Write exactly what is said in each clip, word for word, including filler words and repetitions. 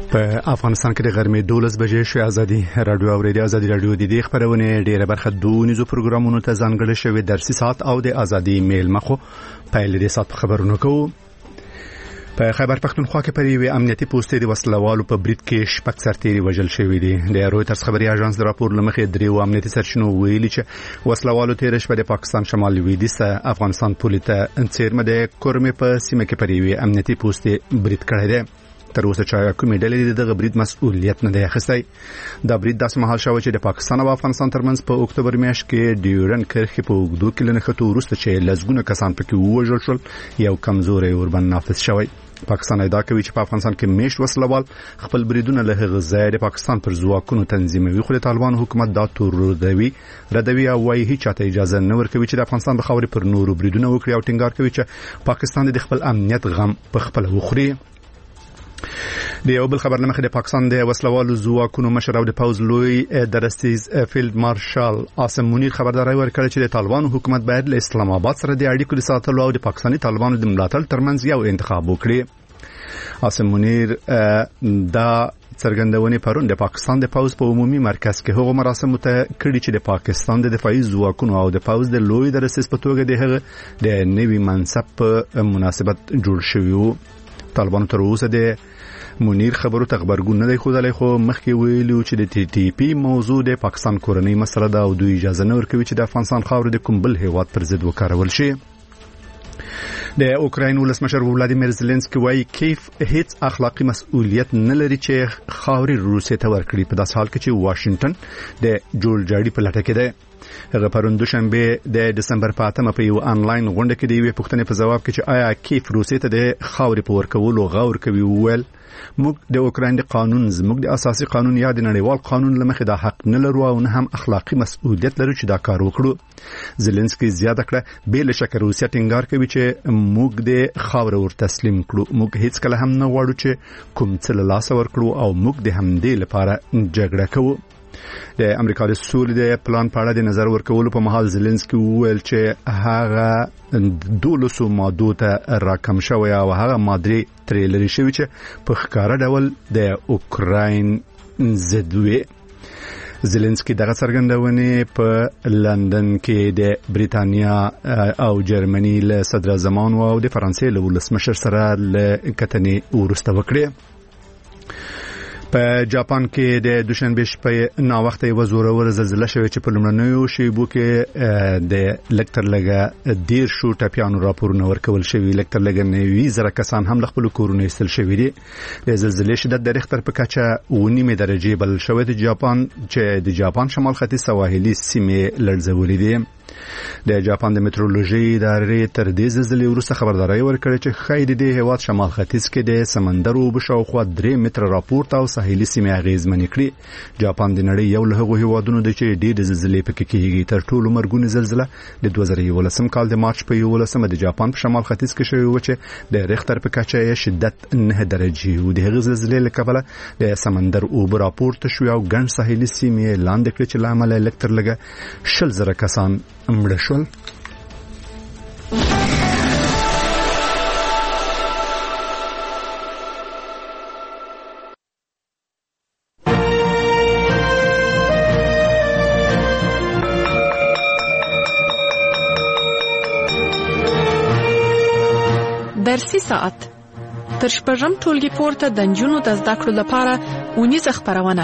په افغانستان کې د غرمې دولس بجې شوې ازادي رادیو اوریدي ازادي رادیو د دې خبرونه ډیره برخه دونیزو پروګرامونو ته ځانګړي شوی درسي ساعت او د ازادي میل مخو په لري سات خبرونه کوو. په خیبر پختونخوا کې پر یوه امنیتي پوسټ د وسلوالو په بریټ کې شپږ سرتیري وژل شوی دي. د رويټرز خبري اژانس د راپور لمخې درې امنیتي سرچینو ویلي چې وسلوالو تیر شپه د پاکستان شمال لویدیځ افغانستان پولیسه انڅیرمه د کورمې په سیمه کې پر یوه امنیتي پوسټ بریټ کړی دی. تر اوسه چې کومې ډلې دغه برید مسؤلیت نه دی اخیستی. دا برید داسې مهال شو چې د پاکستان او افغانستان ترمنځ په اکتوبر میاشت کې ډیورن کرښې په اوږدو کې لنښتو وروسته چې لسګونه کسان پکې ووژل شول یو کمزوري اوربند نافذ شوی. پاکستان ادعا کوي چې په افغانستان کې میشت وسلوال خپل بریدونه له هغه ځای د پاکستان پر ځواکونو تنظیموي، خو د طالبان حکومت دا توردوي ردوي او وايي هیڅ چاته اجازه نه ورکوي چې د افغانستان په خاورې پر نورو بریدونه وکړي او ټینګار کوي چې پاکستان د خپل امنیت غم په خپل وخوري. د یو بل خبر لمخې د پاکستان د وسلوالو ځواکونو مشر او د پوز لوی درستیز فیلډ مارشال عاصم منیر خبرداري ورکړه چې د طالبانو حکومت باید له اسلام آباد سره د اړیکو د ساتلو او د پاکستاني طالبانو د ملاتړ ترمنځ یو انتخاب وکړي. عاصم منیر دا څرګندونې پرون د پاکستان د پوز په عمومي مرکز کې هغو مراسمو ته کړي چې د پاکستان د دفاعي ځواکونو او د پوز د لوی درستیز په توګه د هغه د نوي منصب په مناسبت جوړ شوی وو. طالبان تر اوسه د منیر خبرو ته خبرګون نه دی خوذلې، خو مخکې ویلو چې د ټي ټي پی موضوع د پاکستان کورنۍ مسله ده او دوی اجازه نه ورکوي چې د افغانستان خاور د کوم بل هیواد پر ضد وکارول شي. د اوکراین ولسمشر ولادیمیر زيلنسکي وايي کیف هیڅ اخلاقی مسؤلیت نه لري چې خاوري روسیې ته ورکړي په داس حال کې چې واشنگټن د جوړ جاړي په لټه کې ده. هغه پرون دوشنبه د دسمبر په اتمه په یو انلاین غونډه کې د یوې پوښتنې په جواب کې چې آیا کیف روسیې ته د خاوري په ورکولو غور کوي ویل موږ د اوکراین د قانون زموږ د اساسي قانون یا د نړیوال قانون لمخې د حق نه لرو او نه هم اخلاقی مسؤلیت لرو چې دا کار وکړو. زيلنسکي زیاته کړه بل شکر روسیه ټینګار کوي چې موږ د خاور ور تسلیم کړو، موږ هیڅ کله هم نه غواړو چې کوم څه له لاس ورکړو او موږ د همدې لپاره جګړه کوو. د امریکا د سولې د پلان په اړه د نظر ورکولو په مهال زيلنسکي وویل چې هغه دولسو مادو ته راکم شوی او هغه مادې ترې لري شوی چې په ښکاره ډول د اوکراین ضد وي. زيلنسکي دغه څرګندونې په لندن کې د بریتانیا او جرمني له صدر اعظمانو او د فرانسې له ولسمشر سره له کتنې ورسته وکړي. په جاپان کې د دوشنبه شپه نا وخت یو زورور زلزلہ شوه چې په لمړنیو شیبو کې د لکتر لګه ډیر شو ټاپیانو راپورونه ورکول شوی. لکتر لګه نوي زره کسان هم خپل کورونه ایستل شوی دي. د زلزلې شدت د ریختر په کچه ونیمه درجه بل شوی د جاپان چې د جاپان شمال ختیځ سواحلي سیمې لړزولې دي. د جاپان د میټرولوژي ادارې تر دې زلزلې وروسته خبرداري ورکړه چې خیر د هیواد شمال ختیځ کې د سمندر او بشاوخوا درې متر راپورټ او ساحلي سیمې اغیزمن کړي. جاپان د نړۍ یو له هغو هیوادونو دی چې ډېر زلزلې پکې کېږي. تر ټولو مرګونې زلزلہ د دوه زره یولسم کال د مارچ په یولسمه د جاپان په شمال ختیځ کې شوې و چې د ریختر په کچه یې شدت نه درجه و. د هغې زلزلې له کبله د سمندر او راپورټ شو او ګڼ ساحلي سیمې لاندې کړې چې لامل لکتر لګه شل زره کسان مړه شول. درسي ساعت تر شپږم ټولګي پورته د نجونو د زده کړو لپاره اونیزه خپرونه.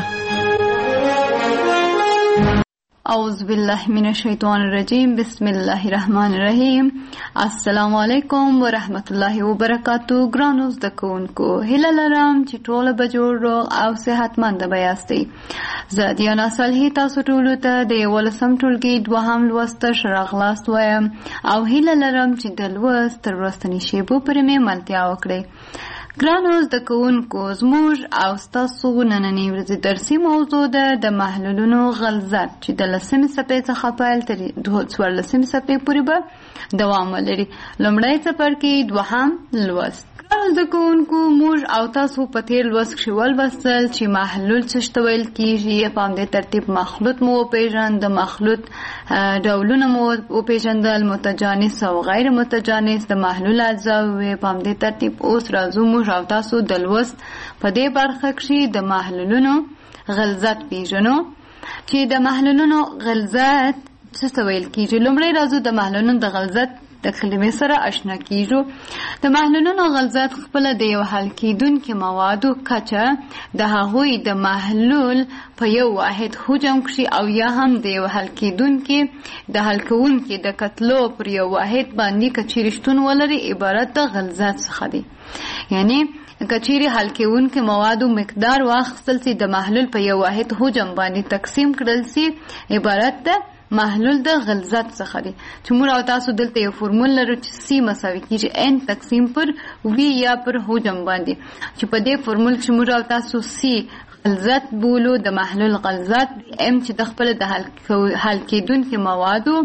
اعوذ بالله من الشیطان الرجیم بسم الله الرحمن الرحیم. السلام علیکم ورحمت الله وبرکاتو. ګرانو زده کوونکو، هیله لرم چې ټول به جوړ روغ او صحتمند به یاستئ. زه دیانا صالحي تاسو ټولو ته د یولسم ټولګي دوهم لوست ښه راغلاست وایم او هیله لرم چې د لوست تر وروستنۍ شیبو پورې مې ملتیا وکړئ. ګرانو زده کوونکو، زموږ او ستاسو نننۍ ورځې درسي موضوع ده د محلولونو غلظت چې د لسمې صفحې څخه پیل تر څوارلسمې صفحې پورې به دوام ولري. لومړی څپرکی دوهم لوست. ګرانو زده کوونکو، موږ او تاسو په تېر لوست کښې ولوستل چې محلول څه ته ویل کېږي. په همدې ترتیب مخلوط مو وپېژند، د مخلوط ډولونه مو وپېژندل، متجانس او غیر متجانس، د محلول اجزا وې. په همدې ترتیب اوس راځو موږ موږ او تاسو د لوست په دې برخه کې د محلولونو غلظت پیژنو چې د محلولونو غلظت څه ویل کیږي. لومړی راځو د محلولونو د غلظت د کلمې سره آشنا کیږو. د محلولونو غلظت خپل د یو حل کیدونکو موادو کچه د هغوی د محلول په یو واحد حجم کې او یا هم د یو حل کیدونکو د حل کوونکو د کتلو پر یو واحد باندې کچیرشتون ولري عبارت د غلظت څخه دی. یعنی کچيري حل کېونکو موادو مقدار واخیستل سي د محلول په یو واحد حجم باندې تقسیم کړل سي عبارت ده محلول د غلظت څخه دی. چې موږ او تاسو دلته یو فرمول لرو چې سی مساوي کیږي ان تقسیم پر وی یا پر حجم باندې، چې په دې فرمول کې موږ او تاسو سی غلظت بولو د محلول غلظت ام چې د خپل د حل کېدونکو موادو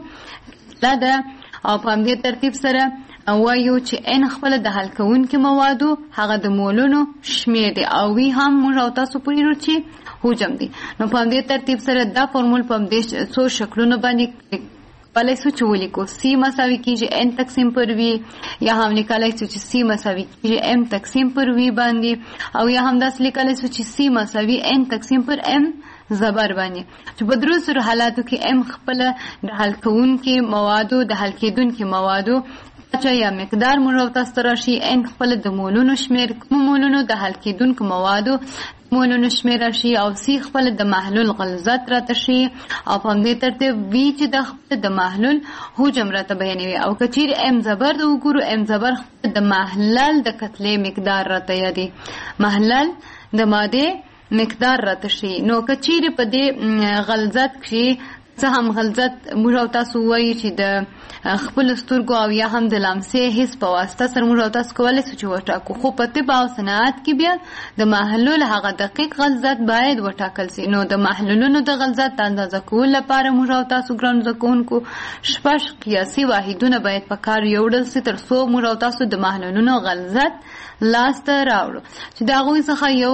لده او په دې ترتیب سره وایو چې ان خپل د حل کوونکو موادو هغه د مولونو شمیر دی او وی هم موږ او تاسو پوهیږو چې حجم دی. نو په دې ترتیب سره دا فرمول په دې څو شکلونو باندې کولای شو چې ولیکو سی مساوي کیږي ان تقسیم پر وی، یا هم لیکلای شو چې سی مساوي کیږي ام تقسیم پر وی باندې، او یا هم داس لیکلای شو چې سی مساوي ان تقسیم پر ام زبر باندې، چې په درو سره حالاتو کې ام خپل د حل کوونکو موادو د حل کېدونکو موادو چې یا مقدار موږ تاسو راشي ان خپل د مولونو شمیر کوم مولونو د حل کېدونکو موادو مولونو شمیر راشي او سی خپل د محلول غلظت راته شي او په دې ترتیب وی چې د خپل د محلول حجم راته بیانوي. او کچیر ام زبر د وګورو ام زبر د محلل د کتلې مقدار راته یادي محلل د ماده مقدار راته شي. نو کچیر په دې غلظت کې څه هم غلظت موږ او تاسو وایي چې د خپل سترګو او یا هم د لمسې حس په واسطه سره موږ او تاسو کولای شو چې وټاکو، خو په طب او صنعت کې بیا د محلول هغه دقیق غلظت باید وټاکل شي. نو د محلولونو د غلظت اندازه کول لپاره موږ او تاسو ګران زده کوونکو شپږ قیاسي واحدونه باید په کار یوړل شي تر څو موږ او تاسو د محلولونو غلظت لاسته راوړو. چې د هغوی څخه یو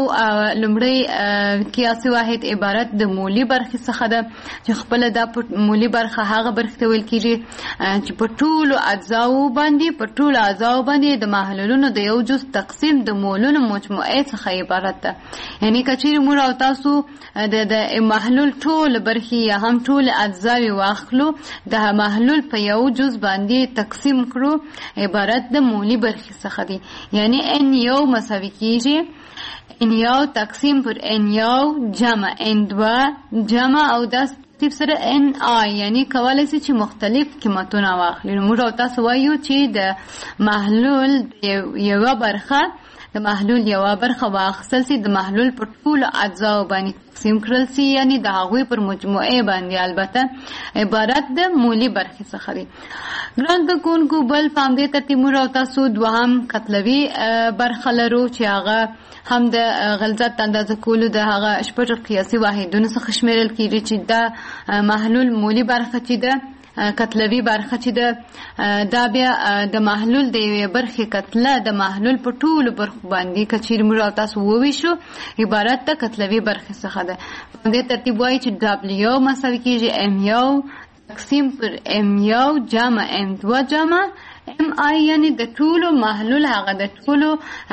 لومړی قیاسي واحد عبارت د مولي برخې څخه ده، چې خپله دا مولي برخه هغه برخې ته ویل کېږي چې په ټولو اجزاو باندې په ټولو اجزاو باندې د محلولونو د یو جز تقسیم د مولونو مجموعې څخه عبارت ده. یعنی کچېرې موږ او تاسو د د محلول ټول برخې یا هم ټول اجزاوې واخلو د محلول په یو جز باندې تقسیم کړو عبارت د مولي برخې څخه دي. یعنی ان یو مساوي کېږي ان یو تقسیم پر ان یو جمع ان دوا جمع او داس تیب سره ان آی، یعنی کولای شي چې مختلف قیمتونه واخلي. موږ او تاسو وایو چې د محلول یو برخه د محلول یو برخه واخیستل شي د محلول په ټولو اجزاو باندې تقسیم کړل شي، یعنی د هغوی پر مجموعې باندې البته عبارت د مولي برخې څخه دی. ګران زده کوونکو بل په همدې ترتیب موږ او تاسو دوهم کتلوي برخه لرو چې هغه هم د غلظت اندازه کولو د هغه شپږ قیاسي واحدونو څخه شمیرل کېږي، چې دا محلول مولي برخه چې ده کتلوي برخه چې ده دا بیا د محلول د یوې برخې کتله د محلول په ټولو برخو باندې کچېرې موږ او تاسو وویشو عبارت د کتلوي برخې څخه ده. په دې ترتیب وایي چې ډبلیو مساوي کېږي ام یو تقسیم پر ام یو جمع ام دو جمع ام آی، یعنی د ټولو محلول هغه د ټولو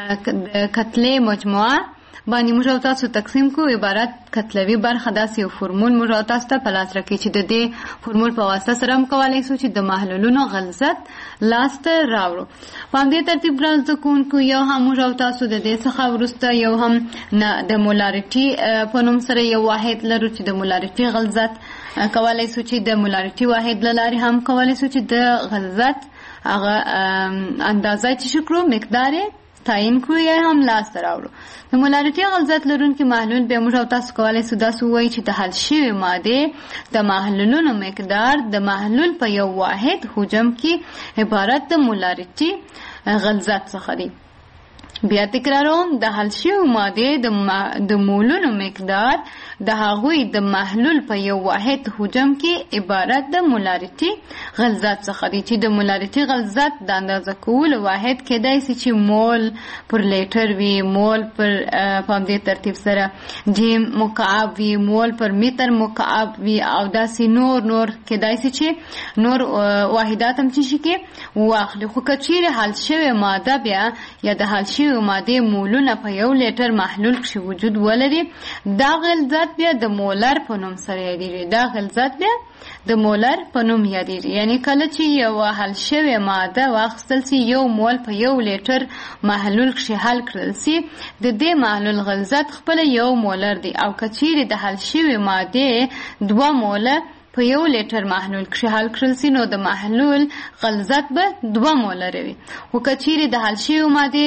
کتلې مجموعه باندې موږ او تاسو تقسیم کو عبارت کتلوي برخه. داسې یو فرمول موږ او تاسو ته په لاس راکړي چې د دې فرمول په واسطه سره هم کولی شو چې د محلولونو غلظت لاسته راوړو. په همدې ترتیب ګران زده کوونکو یو هم موږ او تاسو د دې څخه وروسته یو هم د مولاریټي په نوم سره یو واحد لرو چې د مولاریټي غلظت کولی شو چې د مولاریټي واحد له لارې هم کولی شو چې د غلظت هغه اندازه چې شکرو مقدار تعین کړو یا هم لاسته راوړو. د مولاریټي غلظت لرونکي محلول به موږ او تاسو کولی شو داسې ووایو چې د حل شوې مادې د محلولونو مقدار د محلول په یو واحد حجم کې عبارت د مولاریټي غلظت څخه دی. بیا تکراروم د حل شوې مادې د مولونو مقدار د هغوی د محلول په یو واحد حجم کې عبارت د مولاریټي غلظت څخه دی، چې د مولاریټي غلظت د اندازه کولو واحد کېدای شي چې مول پر لیټر وي، مول پر په همدې ترتیب سره جیم مکعب وي، مول پر متر مکعب وي، او داسې نور نور کېدای شي چې نور واحدات هم چې شي کې واخلي. خو که چیرې حل شوې ماده بیا یا د حل شوې شویو مادې مولونه په یو لیټر محلول کښې وجود ولري دا غلظت بیا د مولر په نوم سره یادیږي. دا غلظت بیا د مولر په نوم یادیږي. یعنی کله چې یوه حل شوې ماده واخیستل سي یو مول په یو لیټر محلول کښې حل کړل سي د دې محلول غلظت خپله یو مولر دی او که چیرې د حل شوې مادې دوه موله په یو لیټر محلول کښې حل کړل سي نو د محلول غلظت به دوه مولره وي. خو که چیرې د حل شوې مادې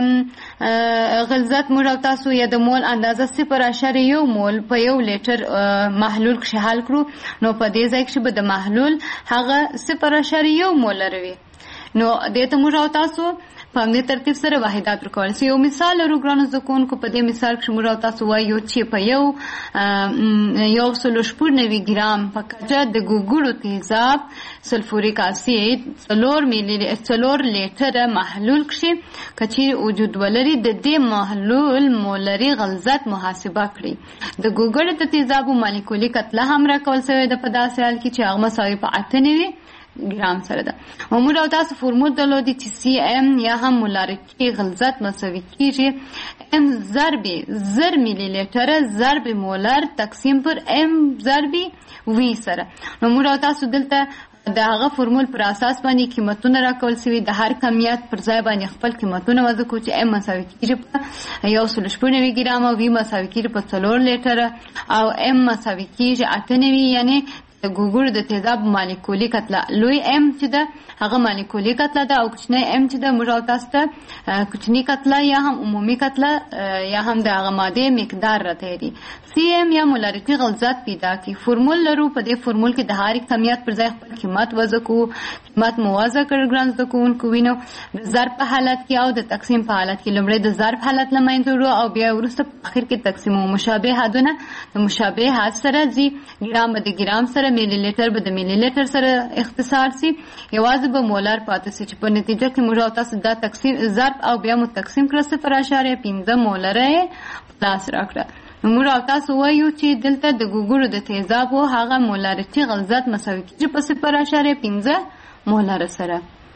غلظت موږ او تاسو یا د مول اندازه صفر اعشاریه یو مول په یو لیټر محلول کښې حل کړو نو په دې ځای کښې به د محلول هغه صفر اعشاریه یو مولره وي. نو دې ته موږ او تاسو په همدې ترتیب سره واحدات ورکولی سي. یو مثال لرو ګرانو زده کوونکو. په دې مثال کښې موږ او تاسو وایو چې په یو یو سلو شپږ نوي ګرام په کچه د ګوګړو تیزاب سلفوریک اسید څلور میلی څلور لیټره محلول کښې که چیرې وجود ولري د دې محلول مولري غلظت محاسبه کړي. د ګوګړو د تیزابو مالیکولي کتله هم راکول سوې ده په داسې حال کې چې هغه مساوي په اته نوي ګرام سره ده. موږ او تاسو فورمول درلودي چې سی ام یا هم مولارټي غلظت مساوي کیږي ام ضرب زر میلی لیټره ضرب مولر تقسیم پر ام ضرب وی سره. نو موږ او تاسو دلته د هغه فورمول پر اساس باندې قیمتونه راکول سوي د هر کمیت پر ځای باندې خپل قیمتونه وضع کړو چې ام مساوي کیږي په یو سلو شپږ نوي ګرام او وی مساوي کیږي په څلور لیټره او ام مساوي کیږي اته نوي یعنی د ګوګړو د تیزاب مالیکولي کتله لوی ام چې ده هغه مالیکولي کتله ده او کوچنی ام چې ده موږ او تاسو ته کوچني کتله یا هم عمومي کتله یا هم د هغه مادې مقدار راته دي. سی ام یا مولارټي غلظت پیدا کړي. فورمول لرو. په دې فورمول کې د هر کمیت پر ځای خپل قیمت وضع کوو. قیمت مو وضع کړ ګران زده کوونکو وینو د ضرب په حالت کې او د تقسیم په حالت کې. لومړی د ضرب حالت له منځه وړو او بیا وروسته په اخر کې تقسیمو. مشابه حدونه د مشابه حد سره ځي. ګرام به د ګرام سره میلی لیټر به د میلی لیټر سره اختصار سي. یوازې به مولر پاتې سي چې په نتیجه کې موږ او تاسو دا تقسیم ضرب او بیا مو تقسیم کړه صفر اعشاریه پنځه مولره یې په لاس راکړه. موږ او تاسو وایو چې دلته د ګوګړو د تیزابو هغه مولارټي غلظت مساوي کیږي په صفر اعشاریه پنځه مولره سره.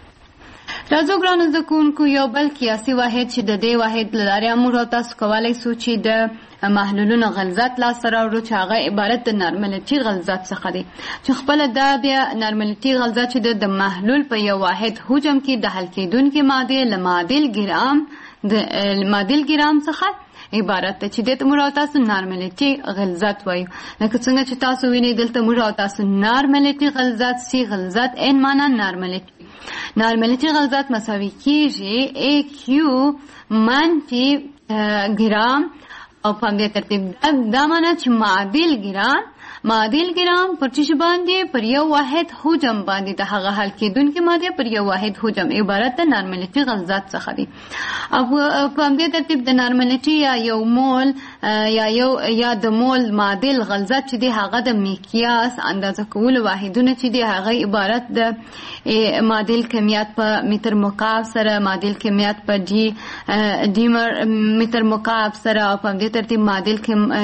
راځو ګرانو زده کوونکو یو بل قیاسي واحد چې د دې واحد له لارې موږ او تاسو کولی سو چې د محلولونو غلظت لاسته راوړو چې هغه عبارت د نارملټي غلظت څخه دی چې خپله دا بیا نارملټي غلظت چې د محلول په یو واحد حجم کې د حل کېدونکې مادې له معادل ګرام د معادل ګرام څخه عبارت ده چې دې ته موږ او تاسو نارملټي غلظت وایو. لکه څنګه چې تاسو وینئ دلته موږ او تاسو نارملټي غلظت سی غلظت ان معنا نارملټي نارملټي غلظت مساوي کیږي ای کیو منفي ګرام او په همدې ترتیب دا معنا چې معادل ګرام معادل ګرام پر چی باندې پر یو واحد حجم باندې د هغه حل کېدونکې مادې پر یو واحد حجم عبارت د نارملټي غلظت څخه دی. او په همدې ترتیب د نارملټي یا یو مول یا یو یا د مول معادل غلظت چې دی هغه د میقیاس اندازه کولو واحدونه چې دی هغه عبارت د معادل کمیت په متر مکعب سره معادل کمیت په ډي ډي متر مکعب سره او په همدې ترتیب معادل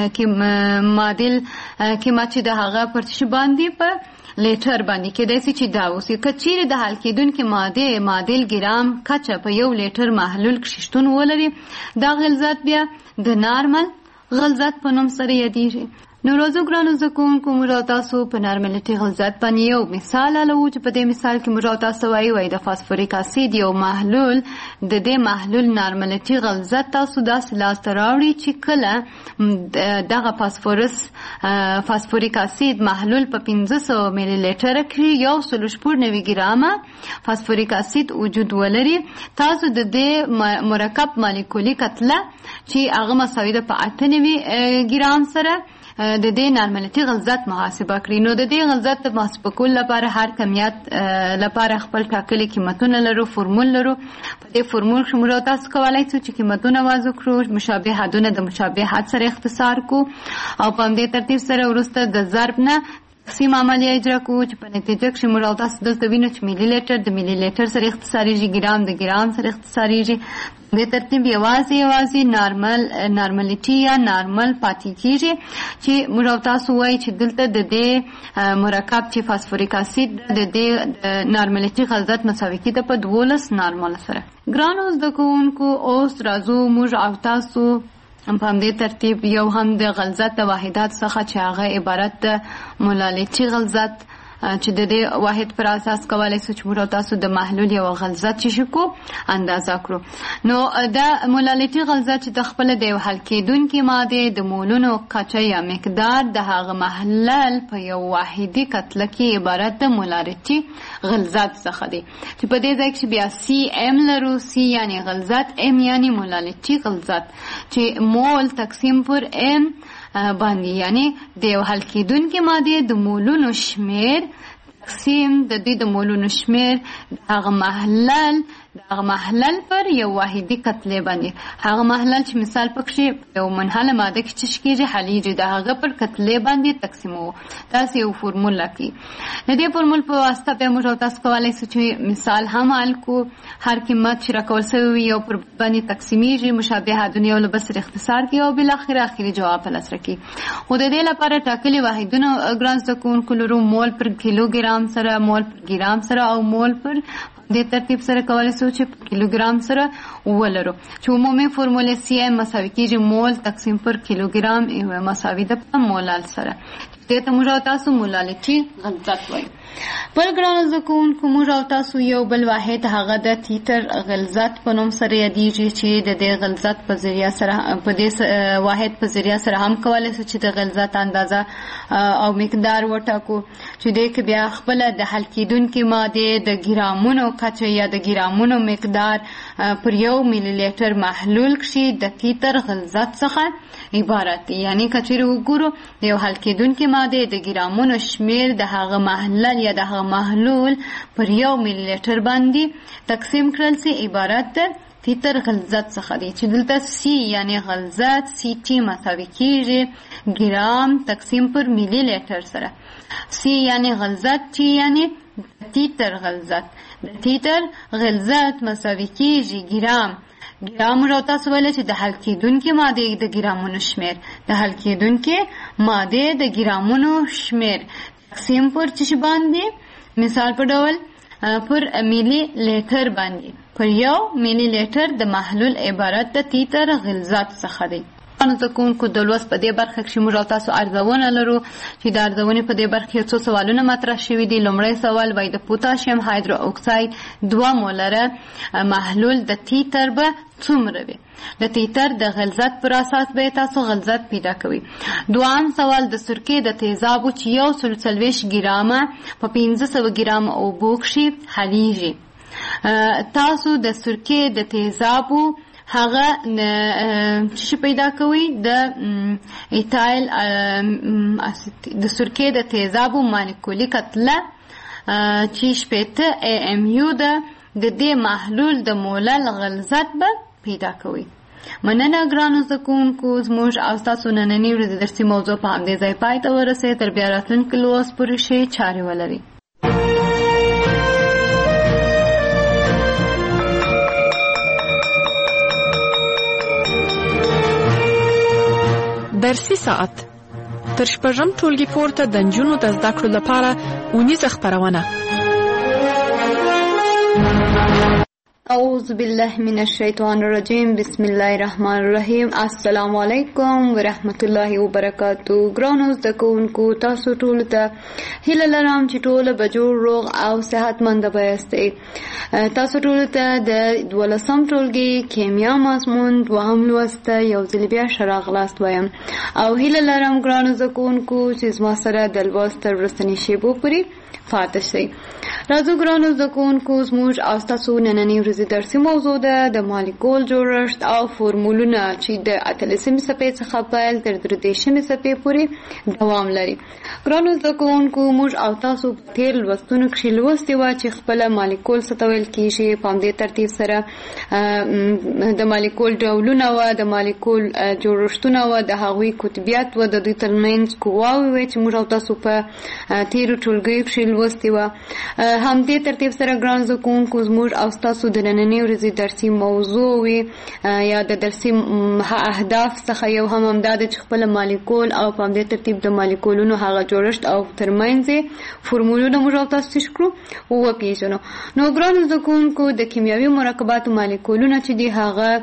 معادل قیمت چې د هغه پر څه باندې په لیټر باندې کېدای سي چې دا اوسي. که چیرې د حل کېدونکې مادې معادل ګرام کچه په یو لیټر محلول کښې شتون ولري دا غلظت بیا د نارمل غلظت په نوم سره یادیږي. نو راځو ګرانو زده کوونکو موږ او تاسو په نارملټي غلظت باندې یو مثال حلوو چې په دې مثال کې موږ او تاسو وایو وایي د فاسفوریک اسید یو محلول د دې محلول نارملټي غلظت تاسو داسې لاسته راوړي چې کله دغه فاسفورس فاسفوریک اسید محلول په پنځه سوه میلی لیټره کې یو سلو شپږ نوي ګرامه فاسفوریک اسید وجود ولري تاسو د دې مرکب مالیکولي کتله چې هغه مساوي ده په اته نوي ګرام سره د دې نارملټي غلظت محاسبه کړئ. نو د دې غلظت د محاسبه کولو لپاره هر کمیت لپاره خپل ټاکلي قیمتونه لرو فورمول لرو. په دې فورمول کې موږ تاسو کولی شو چې قیمتونه وضع کړو مشابه حدونه د مشابه حد سره اختصار کو او په همدې ترتیب سره وروسته د ضرب نه تقسیم عملیه اجرا کوو چې په نتیجه کې موږ او تاسو دلته وینو چې ملي لیټر د ملي لیټر سره اختصاریږي، ګرام د ګرام سره اختصاریږي. د ترتیب یوازې یوازې نارمل نارملیټي یا نارمل پاتې کیږي چې موږ او تاسو وایي چې دلته د دې مرکب چې فاسفوریک اسید د دې نارملیټي غلظت مساوي کیده په دولس نارمل سره. ګرانو زده کوونکو اوس راځو موږ او تاسو په همدې ترتیب یو هم د غلظت د واحدات څخه چې هغه عبارت د مولالیټي غلظت چې د دې واحد پر اساس کولای شو چې موږ تاسو د محلول یو غلظت چې شکو اندازه کړو. نو دا مولالیټي غلظت چې د خپل د یو حل کېدونکي ماده د مولونو کچه یا مقدار د هغه محلل په یو واحدي کتله کې عبارت د مولالیټي غلظت څخه دی چې په دې ځای کې بیا سی ام لرو. سی یعنی غلظت، ام یعنی مولالیټي غلظت چې مول تقسیم پر ام باندې یعنی د یو حل کېدونکي ماده د مولونو شمیر تقسیم د دې د مولونو شمیر هغه محلل هغه محلل پر یو واحدي کتله باندې. هغه محلل چې مثال پکې یو منحله ماده کې چې کېږي حلیږي د هغه پر کتله باندې تقسیمو. تاسو یو فرموله کې د دې فرمول په واسطه به موږ تاسو کولای شو چې مثال هم حل کو. هر قیمت چې راکول شوی یو پر باندې تقسیمیږي مشابهه دنیا ول بس اختصار کې او بل اخر اخري جواب لاسره کې. خو د دې لپاره ټاکلي واحدونه ګرام زکون کلورو مول پر کیلوګرام سره، مول پر ګرام سره او مول پر د ترتیب سره کولای شو چې کیلوګرام سره ولرو چې عمومي فرموله سی ام مساوي کیږي مول تقسیم پر کیلوګرام مساوي د مولال سره. دې ته موږ تاسو مولالیټي غلظت وایي. بل ګران زکون کوم موږ تاسو یو بل واحد هغه د تیتر غلظت په نوم سره یادېږي چې د دې غلظت په ذریعہ سره په دې واحد په ذریعہ سره هم کولای شو چې د غلظت اندازه او مقدار وټاکو چې دې کې بیا خپل د حل کېدونکي ماده د ګرامونو کچه یا د ګرامونو مقدار پر یو ملي لیټر محلول کې د تیتر غلظت څخه عبارت دی. یعنی کچېرې وګورو د یو حل کېدونکي ماده د ګرامونو شمیر د هغه محلل یا د هغه محلول پر یو ملي لیټر باندې تقسیم کړل سي عبارت د تیتر غلظت څخه دی چې دلته سی یعنی غلظت سی ټي مساوي کیږي ګرام تقسیم پر ملي لیټر سره. سی یعنی غلظت، ټي یعنی تیتر غلظت. د تیتر غلظت مساوي کیږي ګرام ګرام را تاسو ویل چې د حل کېدونکي ماده د ګرامونو شمیر د حل کېدونکي ماده د ګرامونو شمیر تقسیم پر چی باندې مثال په ډول پر ملي لیټر باندې پر یو ملي لیټر د محلول عبارت د تیتر غلظت څخه دی. نو تكون کو د لوست په دې برخه کې موږ تاسو ارزونه لرو چې د ارزونه په دې برخه کې څو سوالونه مطرح شوي دي. لومړی سوال وایي د پوتاشیم هایدرو اکساید دوه مولره محلول د تیتر به څومره وي؟ د تیتر د غلظت پر اساس به تاسو غلظت پیدا کوي. دوام سوال د سرکې د تیزابو چې یو سل څلوېښت ګرامه په پنځه سوه ګرامه اوبو کښې حلیږي. تاسو د سرکې د تیزابو هغه چې پیدا کوي د ایتایل د سرکې د تیزابو مالیکولي کتله چې شپېته ای ام یو ده د دې محلول د مولل غلظت به پیدا کوي. مننه ګرانو زده کوونکو، زموږ او ستاسو نننۍ ورځې درسي موضوع په همدې ځای پای ته ورسېده. تر بیا راتلونکي لوست پورې ښې چارې ولرئ. درسي ساعت تر شپږم ټولګي پورته د نجونو د زده کړو لپاره اونیزه خپرونه. اعوذ بالله من الشیطان الرجیم، بسم الله الرحمن الرحیم. السلام علیکم ورحمت الله وبرکاتو. ګرانو زده کوونکو، تاسو ټولو ته هیله لرم چې ټول به جوړ روغ او صحتمند یاستئ. تاسو ټولو ته د دولسم ټولګي کیمیا مضمون دوهم لوست ته یو ځل بیا ښه راغلاست وایم او هیله لرم ګرانو زده کوونکو چې زما سره د لوست تر وروستنۍ شېبو پورې پاتې شئ. راځو ګرانو زده کوونکو، زموږ او ستاسو نننۍ ورځې درسي موضوع ده د مالیکول جوړښت او فورمولونه چې د اتلسمې صفحې څخه پیل تر درې دېرشمې صفحې پورې دوام لري. ګرانو زده کوونکو، موږ او تاسو په تېر لوستونو کښې لوستې وه چې خپله مالیکول څه ته ویل ویل کیږي. په همدې ترتیب سره د مالیکول ډولونه و، د مالیکول جوړښتونه و، د هغوی قطبیت و، د دوی ترمنځ قواوې وې چې موږ او تاسو په تیرو ټولګیو کښې لوستې وه. همدې ترتیب سره ګران زده کوونکو زموږ او ستاسو د نننۍ ورځې درسي موضوع وي یا د درسي اهداف څخه یو هم همدا ده چې خپله مالیکول او په همدې ترتیب د مالیکولونو هغه جوړښت او ترمنځ یې فورمولونه موږ او تاسو څه کړو وپېژنو. نو ګرانو زده کوونکو د کیمیاوي مرکباتو مالیکولونه چې دي هغه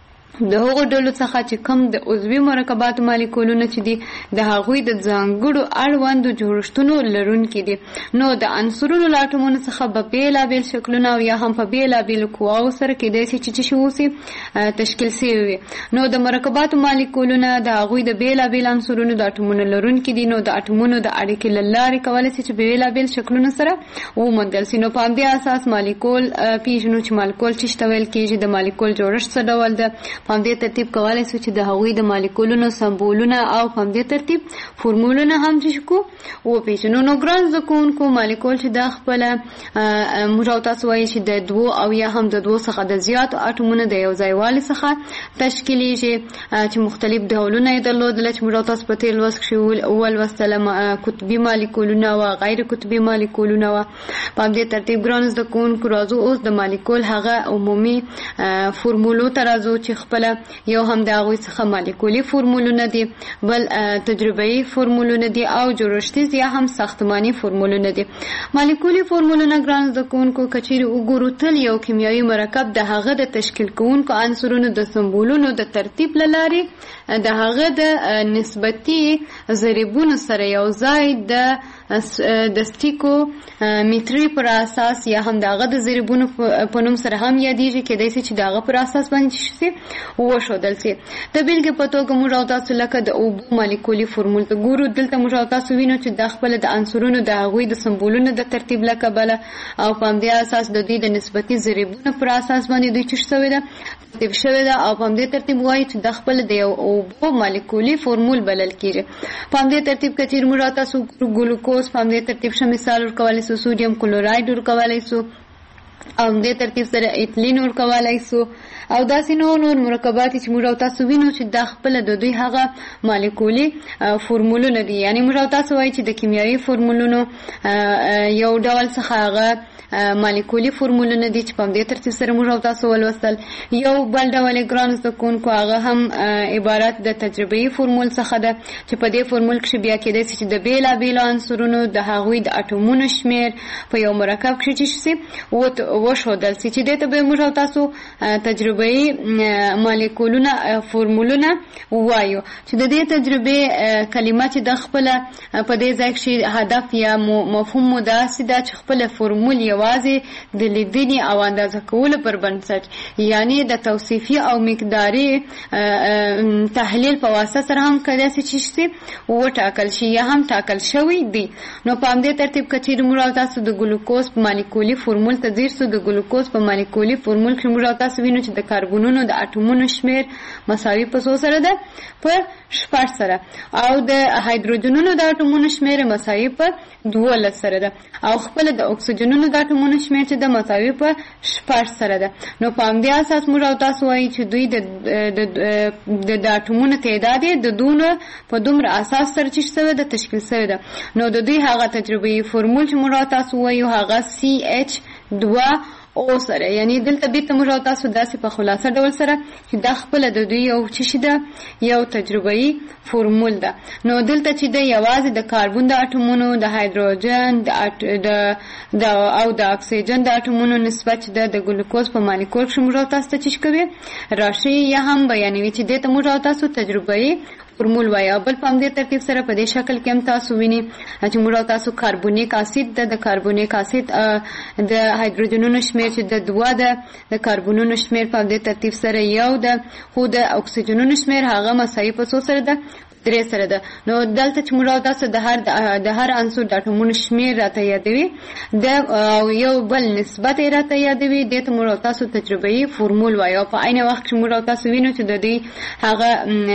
د هغو ډلو څخه چې کوم د عضوي مرکباتو مالیکولونه چې دي د هغوی د ځانګړو اړوندو جوړښتونو لرونکي دي. نو د عنصرونو له اټومونو څخه به بېلابېل شکلونه او یا هم په بېلابېلو قواو سره کېدای شي چې څه شي اوسي تشکیل سوي وي. نو د مرکباتو مالیکولونه د هغوی د بېلابېل عنصرونو د اټومونو لرونکي دي. نو د اټومونو د اړیکې له لارې کولی شي چې بېلابېل شکلونه سره وموندل شي. نو په همدې اساس مالیکول پېژنو چې مالیکول څه ته ویل کېږي، د مالیکول جوړښت څه ډول ده. په همدې ترتیب کولی شو چې د هغوی د مالیکولونو سمبولونه او په همدې ترتیب فورمولونه هم چې کو وپېژنو. نو ګران زده کوونکو مالیکول چې دا خپله موږ او تاسو وایي چې د دوو او یا هم د دوو څخه د زیاتو اټومونو د یو ځایوالي څخه تشکیلیږي چې مختلف ډولونه یې درلودله چې موږ او تاسو په تېر لوست کښې ولوستله، قطبي مالیکولونه وه، غیر قطبي مالیکولونه وه. په همدې ترتیب ګرانو زده کوونکو راځو اوس د مالیکول هغه عمومي فورمولو ته راځو چې خپله یو هم د هغوی څخه مالیکولي فورمولونه دي، بل تجربه‌ایي فورمولونه دي او جوړښتیز یا هم ساختماني فورمولونه دي. مالیکولي فورمولونه ګران زده کوونکو که چیرې وګورو تل یو کیمیاوي مرکب د هغه د تشکیل کوونکو عنصرونو د سمبولونو د ترتیب له لارې د هغه د نسبتي ضریبونو سره یو ځای د د سټیکو میټري پر اساس یا هم د هغه د ضریبونو په نوم سره هم یادېږي، کېدای شي چې د هغه پر اساس باندې شي وښودل شي. د بېلګې په توګه موږ او تاسو لکه د اوبو مالیکولي فورمول ته ګورو، دلته موږ او تاسو وینو چې دا خپله د عنصرونو د هغوی د سمبولونو د ترتیب له کبله او په همدې اساس د دوی د نسبتي ضریبونو پر اساس باندې دوی څه شوې ده ترتیب شوې ده او په همدې ترتیب وایي چې دا خپله د یو اوبو مالیکولي فورمول بلل کېږي. په همدې ترتیب که چېرې موږ او تاسو ګلوکوز په همدې ترتیب ښه مثال ورکولی سو، سوډیم کلوراید ورکولی سو او همدې ترتیب سره ایتلین ورکولی سو او داسې نور نور مرکبات چې موږ او تاسو وینو چې دا خپله د دوی هغه مالیکولي فورمولونه دي. یعنې موږ او تاسو وایي چې د کیمیاوي فورمولونو یو ډول څخه هغه مالیکولي فورمولونه دي چې په همدې ترتیب سره موږ او تاسو ولوستل. یو بل ډول یې ګرانو زده کوونکو هغه هم عبارت د تجربه‌ایي فورمول څخه ده چې په دې فورمول کښې بیا کېدای شي چې د بېلابېلو عنصرونو د هغوی د اټومونو شمېر په یو مرکب کښې چې شي وښودل شي چې دې ته به موږ او تاسو تجربه‌ایي مالیکولونه فورمولونه ووایو. چې د دې تجربې کلمه چې د خپله په دې ځای کښې هدف یا مفهوم مو داسې ده چې خپله فورمول یوازې د لیدنې او اندازه کولو پر بنسټ یعنې د توصیفي او مقداري تحلیل په واسطه سره هم کېدای شي چې شي وټاکل شي یا هم ټاکل شوی دی. نو په همدې ترتیب که چېرې موږ او تاسو د ګلوکوز په مالیکولي فورمول ته ځیر سو، د ګلوکوز په مالیکولي فورمول کښې موږ او تاسو وینو چې د کاربونونو د اټومونو شمېر مساوي په څو سره ده؟ په شپږ سره او د هایدروجنونو د اټومونو شمېر مساوي په دولس سره ده او خپله د اکسیجنونو د اټومونو شمېر چې ده مساوي په شپږ سره ده. نو په همدې اساس موږ او تاسو وایي چې دوی د د اټومونو تعداد یې د دونه په دومره اساس سره چې شوی ده تشکیل شوی ده. نو د دوی هغه تجربه‌ایي فورمول چې موږ او تاسو وایو هغه سی ایچ دوه او سره، یعنی دلته بیرته موږ او تاسو داسې په خلاصه ډول سره چې دا خپله د دوی یو څه شي ده یو تجربه‌ایي فورمول ده. نو دلته چې ده یوازې د کاربون د اټومونو د هایدروجن د او د اکسیجن د اټومونو نسبت چې ده د ګلوکوز په مالیکول کښې موږ او تاسو ته څه کوي راشي یا هم بیانوي چې دې ته موږ او تاسو تجربه‌ایي فورمول وایي. او بل په همدې ترتیب سره په دې شکل کې هم تاسو ویني چې موږ او تاسو کاربونیک اسید ده د کاربونیک اسید د هایدروجنونو شمېر چې د دوه ده د کاربونونو شمېر په همدې ترتیب سره یو ده، خو د اکسیجنونو شمېر هغه مساوي په څو سره ده؟ درې سره ده. نو دلته چې موږ تاسو د هر د هر عنصر د اټومونو شمیر راته یادوي د یو بل نسبت راته یادوي د ته موږ تاسو تجربهي فورمول وایو. په عین وخت کې موږ تاسو وینو چې د دې هغه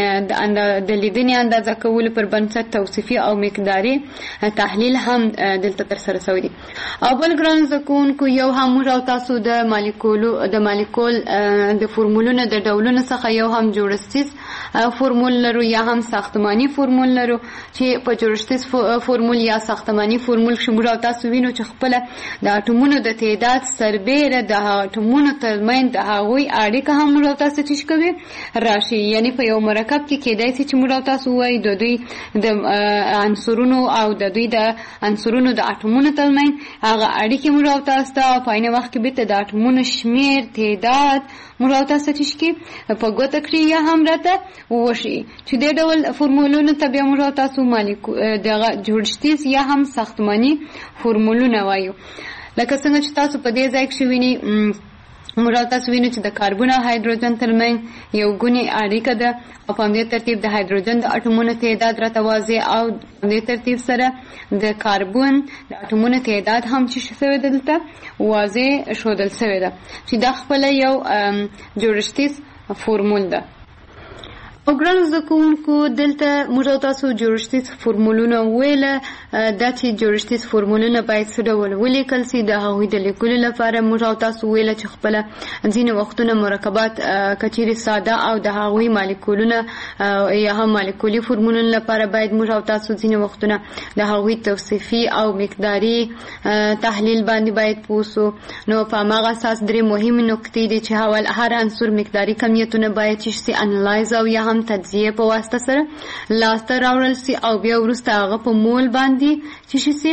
د لیدنې اندازه کول پر بنسټ توصیفي او مقداري تحلیل هم دلته تر سره شوی دی. او بل ګران زکونکو یو هم موږ تاسو د مالیکولو د مالیکول د فورمولونو د ډولونو څخه یو هم جوړښتیز فورمول لرو یا هم ساختماني فورمول لرو چې په جوړښتیز فورمول یا ساختماني فورمول کې موږ تاسو وینو چې خپل د اټومونو د تعداد سربېره د اټومونو ترمنځ د هغوی اړیکه هم موږ تاسو تشریح کوي راشي. یعنی په یو مرکب کې کېدای شي چې موږ تاسو وایي د دوی د عنصرونو او د دوی د عنصرونو د اټومونو ترمنځ هغه اړیکې موږ تاسو ته په عین وخت کې به د اټومونو شمیر تعداد موږ تاسو تشریح په ګوته کړی یا هم راته وشي چې د ډول فورمولونو ته بیا موږ تاسو مالیکول د جوړښتیز یا هم ساختماني فورمولونه وایو. لکه څنګه چې تاسو په دې ځای کې وینئ موږ تاسو وینئ چې د کاربن او هایدروجن ترمنځ یو ګونی اړیکه ده او په همدې ترتیب د هایدروجن د اټومونو تعداد راته واضح او په دې ترتیب سره د کاربن د اټومونو تعداد هم چې شوی دلته واضح ښودل شوی ده چې دا خپله یو جوړښتیز فورمول ده. او ګرانو زده کوونکو دلته موږ تاسو جوړښتیز فورمولونه ویله دا چې جوړښتیز فورمولونه باید څه ډول ولیکل سي. د هغوی د لیکلو لپاره موږ تاسو ویله چې خپله ځینې وختونه مرکبات کچیرې ساده او د هغوی مالیکولونه یا هم مالیکولي فورمولونو لپاره باید موږ تاسو ځینې وختونه د هغوی توصیفي او مقداري تحلیل باندې باید پوه سو. نو په هماغه اساس درې مهمې نکتې دي چې اول هر عنصر مقداري کمیتونه باید چې سي انالایز او یا هم تجزیه په واسطه سره لاسته راوړل سي او بیا وروسته هغه په مول باندې چې سي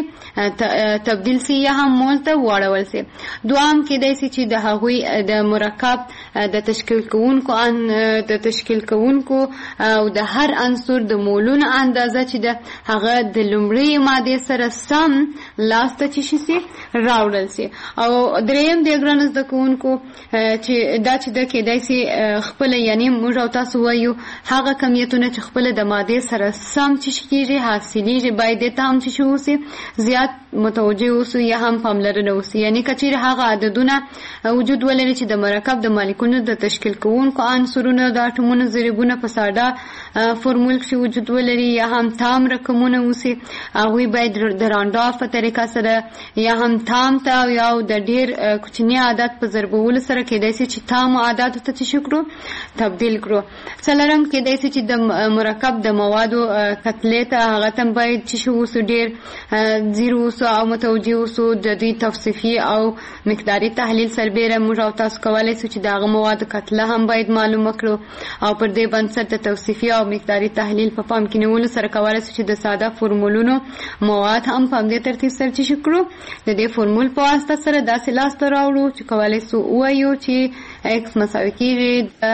تبدیل سي یا هم مول ته واړول سي. دوام کېدای سي چې د هغوی د مرکب د تشکیل کوونکو د تشکیل کوونکو او د هر عنصر د مولونو اندازه چې د هغه د لومړۍ ماده سره سم لاسته چې سي راوړل سي. او دریم د ګران زده کوونکو چې دا چې د کېدای سي خپل یعنی موږ تاسو وایو هغه کمیتونه چې خپل د ماده سره سم چې کیږي حاصلېږي باید ته هم چې اوسي زیات متوجه اوسو یا هم پاملرنه وسي. یعنی کچېرې هغه عددونه وجود ولري چې د مرکب د مالیکولونو د تشکیل کوونکو عنصرونو د اټومونو ضریبونه په ساده فورمول کې وجود ولري یا هم تام رقمونه وسي هغوی باید د رانډاف په طریقه سره یا هم تام ته یا د ډېر کوچني عدد په ضربولو سره کېدای سي چې تامو عددو ته چې کړو تبدیل کړو. څلورم کېدای سي چې د مرکب د موادو کتلې ته هغه ته باید چې اوسو ډېر ځیر اوسو او متوجه اوسو د دوی توصیفي او مقداري تحلیل سربېره موږ او تاسو کولی سو چې د هغه موادو کتله هم باید معلومه کړو او پر دې بنسټ د توصیفي او مقداري تحلیل په پام کې نیولو سره کولی سو چې د ساده فورمولونو مواد هم په همدې ترتیب سره چې کړو د دې فورمول په واسطه سره داسې لاسته راوړو چې کولی سو ووایو چې ایکس مساوي کېږي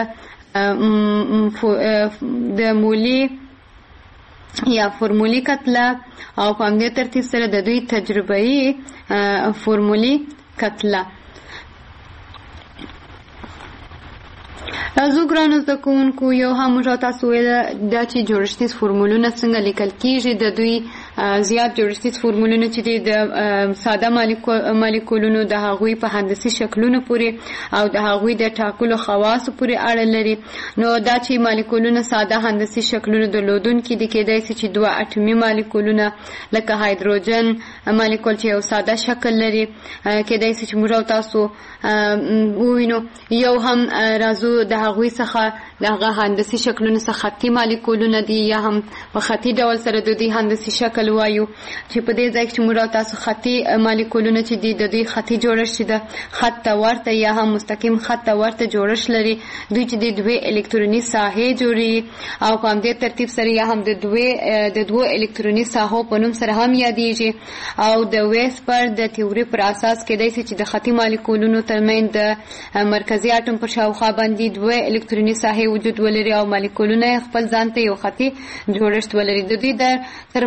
د مولی یا فرمولی کتله او په همدې ترتیب سره د دوی تجربه‌ای فرمولی کتله. راځو ګرانو زده کوونکو یو هم موږ تاسو ویله دا چې جوړښتیز فورمولونه څنګه لیکل کېږي. د دوی زیات جوړښتیز فورمولونه چې دي د ساده مالیکولونو د هغوی په هندسي شکلونو پورې او د هغوی د ټاکلو خواصو پورې اړه لري. نو دا چې مالیکولونه ساده هندسي شکلونه درلودونکي دي کېدای سي چې دوه اټومي مالیکولونه لکه هایدروجن مالیکول چې یو ساده شکل لري کېدای سي چې موږ تاسو ووینو. یو هم راځو د هغوی څخه د هغه هندسي شکلونو څخه خطي مالیکولونه دي یا هم په خطي ډول سره د دوی هندسي شکل وایو چې په دې ځای کې موږ تاسو خطي مالیکولونه چې دي د دوی خطي جوړښت چې د خط ته ورته یا هم مستقیم خط ته ورته جوړښت لري. دوی چې د دوه الکتروني ساحې جوړي او په همدې ترتیب سره یا هم د دوه د دوه الکتروني ساحو په نوم سره هم یادېږي. او د ویسپر د تیوري پر اساس کېدای شي چې د خطي مالیکولونو ترمنځ د مرکزي اټوم پر شاوخوا باندې دوه الکتروني ساحې وجود ولري او مالیکولونه خپل ځان ته یو خطي جوړښت ولري. د دوی د ترمنځ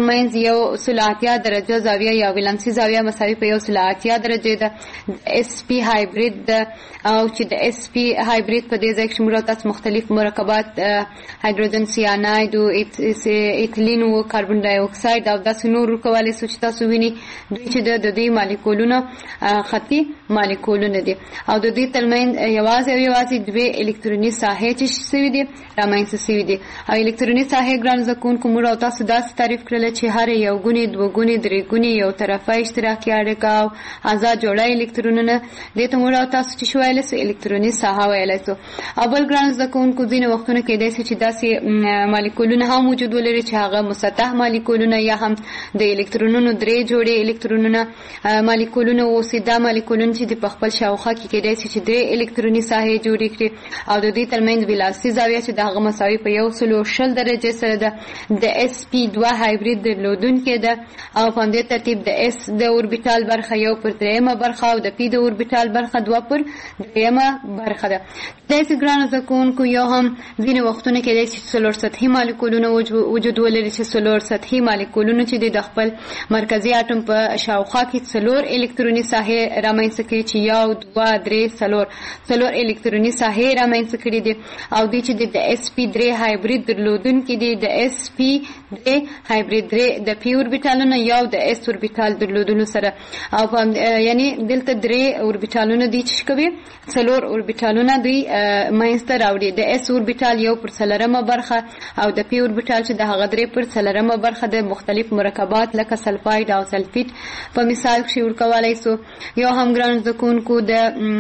یو سل اتیا درجه زاویه یا ولانسي زاویه مساوي په یو سل اتیا درجه ده. اس پی هایبرید ده او چې د اس پی هایبرید په دې ځای کې موږ تاسو مختلف مرکبات هایدروجن سیاناید او ایتلین او کاربن ډای اکساید او داسې نور کولای شو چې تاسو ویني دوی چې د دې مالیکولونو خطي مالیکولونه دي او د دې ترمن یوازې او یوازې دوه الکتروني ساحې چې شوي دي رامنځته شوي دي. او الکتروني ساحې ګران زکونکو موږ تاسو داسې تعریف کړل چې هر یو ګونی دوه ګونی درې ګونی یو طرفه اشتراکي اړیکه او آزاد جوړه الکترونونه دې ته موږ تاسو چې شویل سو الکتروني ساحه ویل سو. او بل ګران زکونکو ځینې وختونه کې داسې چې داسې مالیکولونه هم وجود ولري چې هغه مسطح مالیکولونه یا هم د الکترونونو درې جوړې الکترونونه مالیکولونه او سیده مالیکولونه چې د خپل شاوخوا کې کې داسې چې درې الکتروني ساحې جوړې کړي او د دې ترمنځ ولانسي زاویه چې دغه مساوي په یو سل شل درجه سره ده. د اس پی دوه هایبرید درلودونکې ده او په دې ترتیب د اس د اوربیټال برخه یو پر دریمه برخه او د پی د اوربیټال برخه دوه پر دریمه برخه ده. داسې ګرانو زده کوونکو یو هم ځینې وختونه کې داسې څلور سطحي مالیکولونه وجود ولري چې څلور سطحي مالیکولونه چې د خپل مرکزي اټوم په شاوخوا کې څلور الکتروني ساحې رامنځته کړي چې یو دوه درې څلور څلور الکتروني ساحې رامنځته کړي دي او دوی چې د اس پی درې هایبرید درلودونکي دي د اس پی درې هایبرید درې د پی اوربیټالونه یو د اس اوربیټال درلودلو سره او یعنی دلته درې اوربیټالونه دي چې کوي څلور اوربیټالونه دوی منځته راوړي. د اس اوربیټال یو پر څلورمه برخه او د پی اوربیټال چې د هغه درې پر څلورمه برخه د مختلف مرکبات لکه سلفاید او سلفیت په مثال کې ورکولای سو. یو هم ګران زکونکو د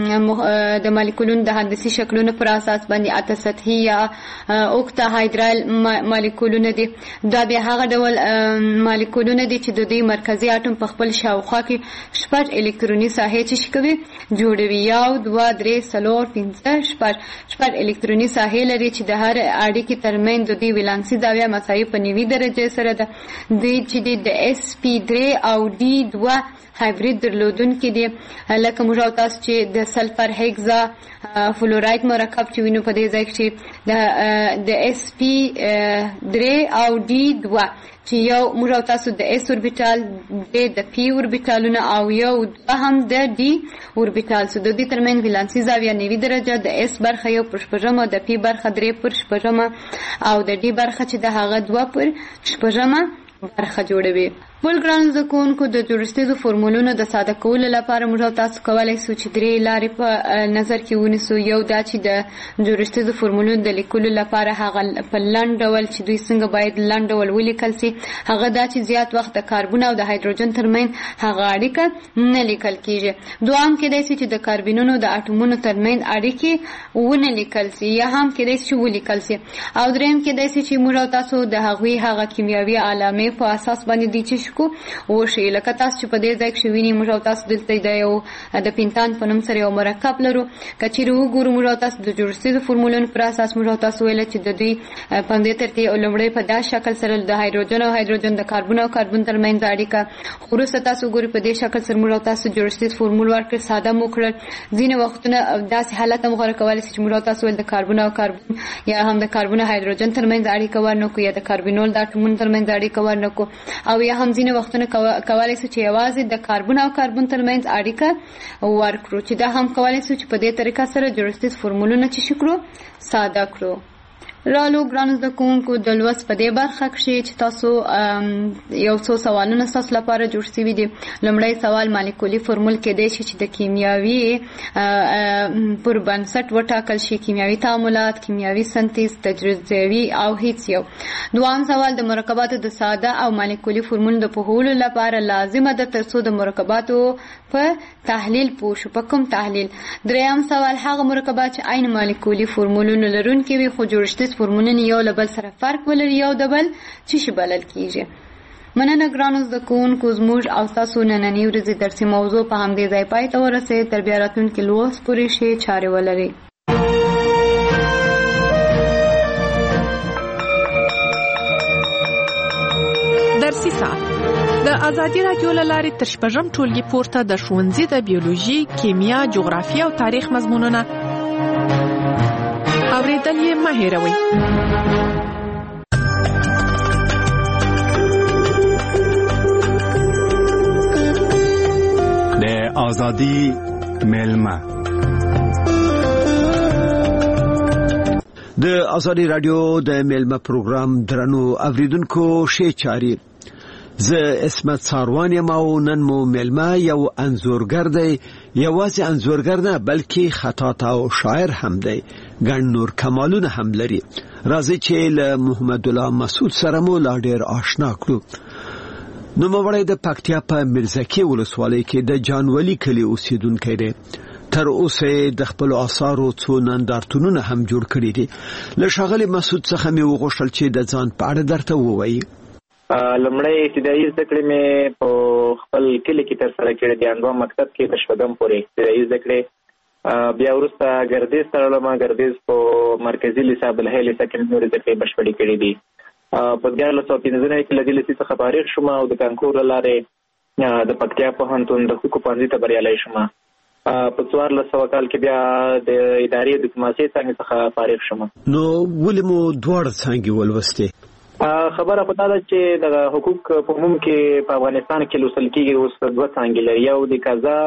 د مالیکولونو د هندسي شکلونو پر اساس باندې اته سطحي یا اوکتا هایدرال مالیکولونه دي. دا به هغه ډول مالیکولونه دي چې د دې مرکزي اټوم په خپل شاوخوا کې شپږ الکتروني ساحې چې کوي جوړوي یو دوه درې څلور پنځه شپږ شپږ الکتروني ساحې لري چې د هر اړیکې ترمنځ د دې ولانسي زاویه مساوي په نوي درجه سره ده. دوی چې د اس پی درې او ډي دوه هایبرید درلودونکي دي لکه موږ تاسو چې د سلفر هیګزا فلوراید مرکب چې وینو په دې ځای کې د د اس پی درې او ډي دوه چې یو موږ تاسو د اس اوربیټال د پی اوربیټالونه او یو هم د ډي اوربیټال سو د دې ترمنځ ولانسي زاویه نوي درجه د اس برخه یو پر شپږمه د پی برخه درې پر شپږمه او د ډي برخه چې د هغه دوه پر شپږمه برخه جوړوي. بل ګران زکونکو د جوړښتیزو فورمولونو د ساده کولو لپاره موږ تاسو کولای شو چې درې لارې په نظر کې ونیسو. یو دا چې د جوړښتیزو فورمولونو د لیکلو لپاره هغه په لنډ ډول چې دوی څنګه باید لنډ ډول ولیکل شي هغه دا چې زیات وخت د کاربن او د هایدروجن ترمنځ هغه اړیکه نه لیکل کیږي. دوام کېدای شي چې د کاربنونو د اټومونو ترمنځ اړیکې ونه لیکل شي یا هم کېدای شي ولیکل شي. او دریم کېدای شي چې موږ تاسو د هغوی هغه کیمیاوي علامې په اساس باندې دي چې کو وشي لکه تاسو چې په دې ځای کې ویني موږ تاسو دلته د یو د پینتان په نوم سره یو مرکب لرو. کچېرې وګورو موږ تاسو د جوړښتیزو فورمولونو پر اساس موږ تاسو ویل چې د دې په دې ترتیب لومړی په دا شکل سره د هایدروجن او هایدروجن د کاربن او کاربن ترمنځ اړیکه وروسته تاسو ګوري په دې شکل سره موږ تاسو جوړښتیز فورمول ورکړ ساده مو کړل. ځینې وختونه داسې حالت هم غوړه کولای شي چې موږ تاسو ول د کاربن او کاربن یا هم د کاربن او هایدروجن ترمنځ اړیکه ورنکو یا د کاربنول د اټومونو ترمنځ اړیکه ورنکو او یا هم ځینې وختونه کولای شي چې یوازې د کاربن او کاربن ترمنځ اړیکه ورکړو چې دا هم کولای شي چې په دې طریقه سره جوړښتیز فورمولونه چې شکرو ساده کړو. رالو ګران زده کوونکو د لوست په دې برخه کې چې تاسو یو څو سوالونه تاسو لپاره جوړ شوي دي. لومړی سوال مالیکولي فورمول کېدای شي چې د کیمیاوي پر بنسټ وټاکل شي کیمیاوي تعاملات کیمیاوي سنتیز تجزیوي او هیڅ یو. دوام سوال د مرکباتو د ساده او مالیکولي فورمول د پوهولو لپاره لازمه ده ترڅو د مرکباتو په تحلیل پوه شو په کوم تحلیل. دریم سوال هغه مرکبات چې عین مالیکولي فورمولونه لرونکي وي خو جوړښتیز فورمولونه یو له بل سره فرق ولري یو د بل څه شي بلل کیږي. مننه ګرانو زده کوونکو زموږ او تاسو نننۍ ورځې درسي موضوع په همدې ځای پای ته ورسېد. تر بیا راتلونکي لوست پورې ښې چارې ولرئ. درسي ساعت د ازادي راډیو له لارې تر شپږم ټولګي پورته د ښوونځي د بیولوژي، کیمیا، جغرافیه او تاریخ مضمونونه اورېدل یې مه هېروئ. د ازادي میلمه د ازادي رادیو د میلمه پروګرام درنو اوریدونکو شي چاري زه اسمت ساروان یم او نن مو میلمه یو انځورګر دی یوازې انځورګر نه بلکې خطاط او شاعر هم دی ګڼ نور کمالونه هم لري راځي چې له محمد الله مسعود سره مو لا ډیر آشنا کړو نو موږ د پکتیا په مرزکی ولسوالۍ کې د جانولي کلی اوسیدونکو دی تر اوسه د خپل آثارو څو نندارتونونه هم جوړ کړي دي له شاغلي مسعود څخه مې وغوښتل چې د ځان په اړه درته ووایي لمړی ابتدایي زده کړې مې په خپل کلي کې تر سره کړې دي انډوا مکتب کې د شپږم پورې ابتدایي زده کړې بیا وروسته ګردیز ته لاړم ګردیز په مرکزي لیسه بلهي لیسه کې مې زده کړې بشپړې کړې دي په دیارلس سوه پنځه نوي کې له دې لیسې څخه فارغ شوم او د کانکور له لارې د پکتیا پوهنتون د حقوقو پوهنځي ته بریالی شوم په څوارلس سوه کال کې بیا د ادارې ډیپلوماسۍ څانګې څخه فارغ شوم نو ولې مو دواړه څانګې ولوستې خبره خو دا ده چې د حقوق په عموم کې په افغانستان کې لوستل کېږي اوس دوه څانګې لري یو د قضا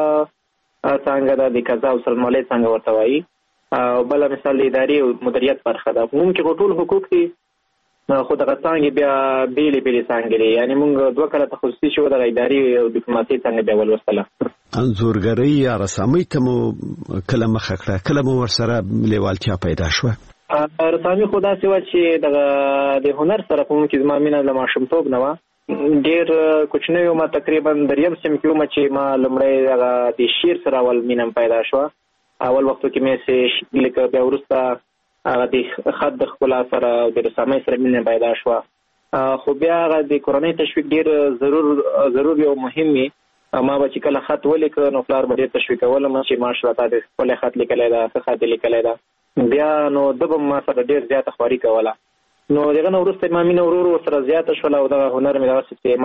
څانګه ده د قضا او سرمالۍ څانګه ورته وایي او بله مثال د ادارې او مدیریت برخه ده په عموم کې خو ټول حقوق دي خو دغه څانګې بیا بیلې بیلې څانګې دي یعنې موږ دوه کاله تخصصي شو دغه ادارې او ډیپلوماسۍ څانګه بیا ولوستله انځورګرۍ یا رسامۍ ته مو کله مخه کړه کله مو ورسره لیوالتیا پیدا شوه رسامي خو داسې وه چې دغه د هنر سره په موږ کې زما مینه له ماشومتوب نه وه ډېر کوچنی وم تقریبا دریم صنف کې وم چې ما لومړی دغه د شعر سره اول مینه پیدا شوه اول وختو کې مې چې لیکه بیا وروسته هغه د خط د ښکلا سره او د رسامۍ سره مینه پیدا شوه خو بیا هغه د کورنۍ تشویق ډېر ضرور ضروري او مهم وي ما به چې کله خط ولیکه نو پلار به ډېر تشویقولم چې ماشاءالله تا د ښکلی خط لیکلی ده ښه خط یې لیکلی ده بیا نو ده به ما سره ډېر زیاته خواري کوله نو دغه نه وروسته ما مینه ورو ورو سره زیاته شوله او دغه هنر مې دغسې چې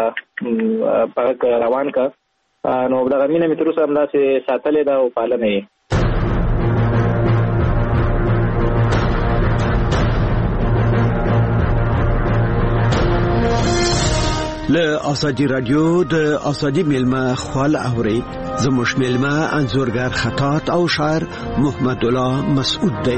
مخته په هغه روان که نو دغه مینه مې تر اوسه همداسې ساتلې ده او پالنه یې له ازادي رادیو د ازادي میلمه خپل اوري زموږ میلمه انځورګر خطاط او شاعر محمد الله مسعود دی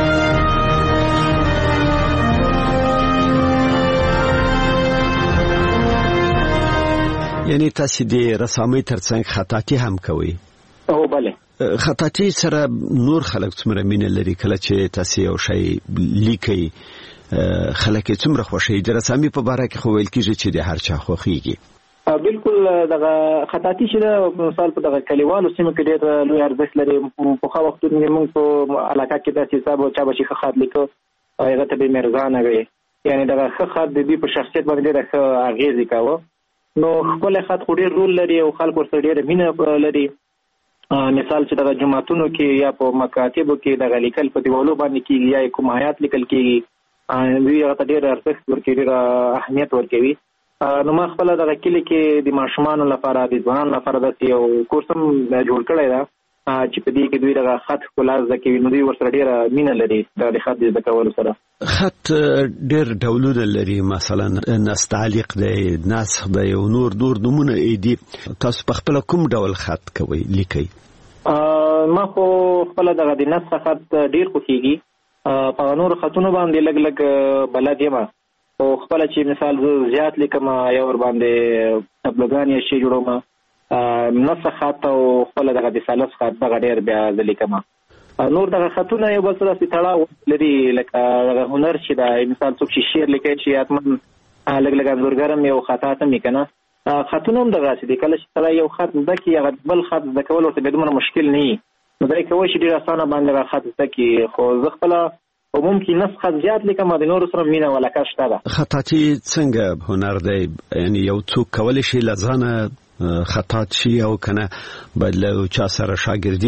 یعنی تاسو د رسامۍ ترڅنګ خطاطي هم کوئ او بله خطاطي سره نور خلک څومره مینه لري کله چې تاسو یو شی لیکئ خلک څومره خوشي د رسامي په اړه کې خو ویل کېږي چې د هر چا خوښيږي بالکل دغه خطاطي چې د مثال په دغه کلیوالو سیمو کې ډېر لوی ارزښت لري په خو وختونو کې موږ په علاقه کې داسې حساب او چا به چې خط لیکو هغه ته به مرزانه وي یعنی دغه خط د دې په شخصیت باندې ډېر ښه اغیز کاوه نو خپل خط خو ډېر رول لري او خلکو سره ډېر مینه لري مثال چې دغه جماعتونو کې یا په مکاتبو کې دغه لیکل په دیوالو باندې کېږي یا کوم آیات لیکل کېږي دوی هغه ته ډېر ارزښت ورکوي ډېر اهمیت ورکوي نو ما خپله دغه کلي کې د ماشومانو لپاره د ځوانانو لپاره داسې یو کورس هم جوړ کړی ده چې په دې کې دوی دغه خط ښکلا زده کوي نو دوی ورسره ډېره مینه لري د خط د زده کولو سره خط ډېر ډولونه لري مثلا نستعلیق دی نسخ دی او نور نور نمونه دي تاسو په خپله کوم ډول خط کوئ لیکئ ما خو خپله دغه د نسخ خط ډېر خوښېږي په نور خطونو باندې لږ لږ بلد یم او خپله چې مثال زه زیات لیکم یا ور باندې تبلوګان یا شی جوړوم نسخ خط او خپله دغه د ثالث خط دغه ډېر بیا زه لیکم نور دغه خطونه یو بل سره داسې تړاو لري لکه دغه هنر چې دی مثال څوک چې شعر لیکي چې حتما لږ لږ انځورګر هم یو خطاط هم وي که نه خطونه هم دغسې دي کله چې سړی یو خط زده کړي هغه بل خط زده کول ورته بیا دومره مشکل نه وي نو دا یې کوی شي ډېر اسانه باندې هغه خط زده کړي خو زه خپله عموم کې نسخ خط زیات لیکم د نورو سره مینه ولکه شته ده خطاطي څنګه هنر دی یعنی یو څوک کولی شي له ځانه خطاط شي او که نه باید له چا سره شاګردي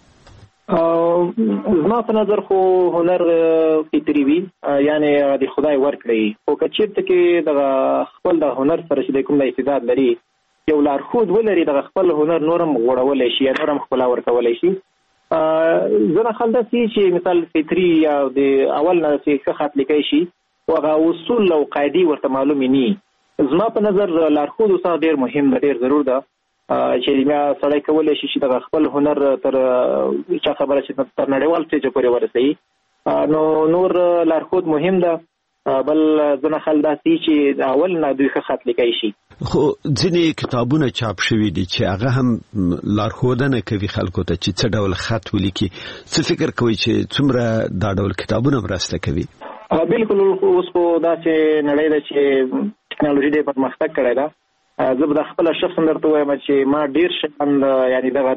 وکړي زما په نظر خو هنر فطري وي یعنې د خدای ورکړی خو که چېرته کې دغه خپل د هنر سره چې د کوم د استعداد لري یو لارښود ولري دغه خپل هنر نور هم غوړولی شي یا نور هم ښکلا ورکولی شي ځینې خلک داسې چې مثال فطري یا د اول نه چې ښه خط لیکی شي هغه اصول او قاعدې ورته معلومې نه وي زما په نظر لارښود اوسه ډېر مهم ده ډېر ضرور ده چې بیا سړی کولی شي چې د خپل هنر تر چا خبره چې تر نړیوال سټیج پورې ورسوي. نو نور لارښود مهم ده. بل ځنه خلک داسې چې اول نه دوی ښه خط لیکلی شي. خو ځینې کتابونه چاپ شوي دي چې هغه هم لارښودنه کوي خلکو ته چې څه ډول خط ولیکي. څه فکر کوي چې څومره دا ډول کتابونه مرسته کوي؟ بالکل. اوس خو داسې نړۍ ده چې ټکنالوژي ډېر پرمختګ کړی ده. زه به د خپله شخصا درته وایم چې ما ډېر شیان یعنې دغه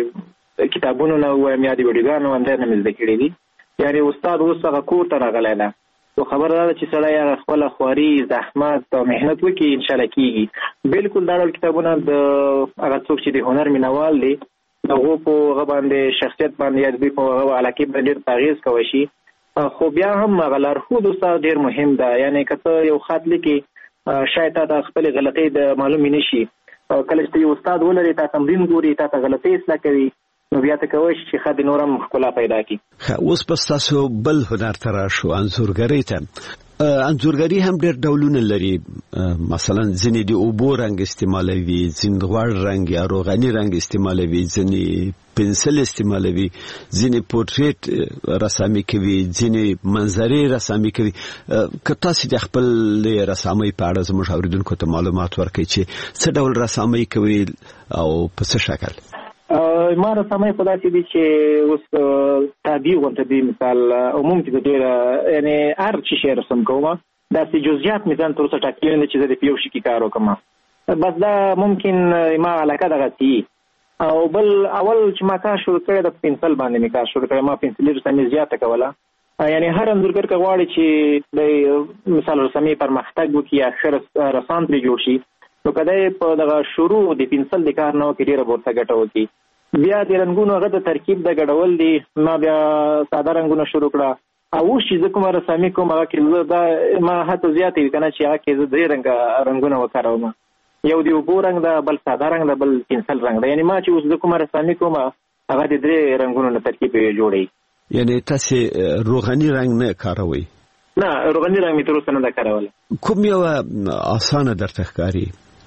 د کتابونو نه ووایم یا د ویډیوګانو هم ډېر نه مې زده کړي دي. یعنې استاد اوس هغه کور ته راغلی ده. خو خبره ده چې سړی هغه خپله خواري زحمت او محنت وکړي انشاءالله کېږي. بالکل دا ډول کتابونه د هغه څوک چې د هنر مینوال دی د هغو په هغه باندې شخصیت باندې یا د دوی په هغه علاقې باندې ډېر اغېز کوی شي. خو بیا هم هغه لارښود استاد ډېر مهم ده. یعنې که ته یو خط لیکې شاید تا ته خپلې غلطۍ د معلومې نه شي. کله چې ته یو استاد ولرې تا تمرین ګوري تا ته غلطۍ اصلاح کوي نو بیا ته کولی شي چې خط نور هم ښکلا پیدا کړي. اوس به ستاسو بل هنر ته راشو، انځورګرۍ ته. انځورګري هم ډېر ډولونه لري. مثلا ځینې د اوبو رنګ استعمالوي، ځینې د غوړ رنګ یا روغني رنګ استعمالوي، ځینې پنسل استعمالوي، ځینې پورټریټ رسامي کوي، ځینې منظرې رسامي کوي. که تاسو د خپل رسامۍ په اړه زموږ اوریدونکو ته معلومات ورکړئ چې څه ډول رسامۍ کوي او په څه شکل؟ ما رسامۍ خو داسې دي چې اوس تابع غونته دي. مثال عموم کې د ډېره یعنې هر څه شی رسم کوم، داسې جزئیات مې ځان تر اوسه ټاکلي نه چې زه د په یو شي کې کار وکړم. بس دا ممکن ما علاقه دغسې وي. او بل اول چې ما کار شروع کړی د پنسل باندې مې کار شروع کړی. ما پنسلي رسامي زیاته کوله. یعنې هر انځورګر که غواړي چې د مثال رسامي پرمختګ وکړي یا ښه رسام پرې جوړ شي نو که دی په دغه شروع د پنسل د کار نه وکړي ډېره به ورته ګټه وکړي. بیا د رنګونو هغه د ترکیب د ګډول دي. ما بیا ساده رنګونه شروع کړه او اوس چې زه کومه رسامي کوم هغه کې زه دا ما هڅه زیاته وي که نه چې هغه کې زه درې رنګه رنګونه وکاروم. یو د اوبو رنګ ده، بل ساده رنګ ده، بل پنسل رنګ ده. یعنې ما چې اوس زه کومه رسامي کوم هغه د درې رنګونو نه ترکیب یې جوړوي. یعنې تاسې روغني رنګ نه کاروئ؟ نه، روغني رنګ مې تر اوسه نه ده کارولی. کوم یوه اسانه درته ښکاري؟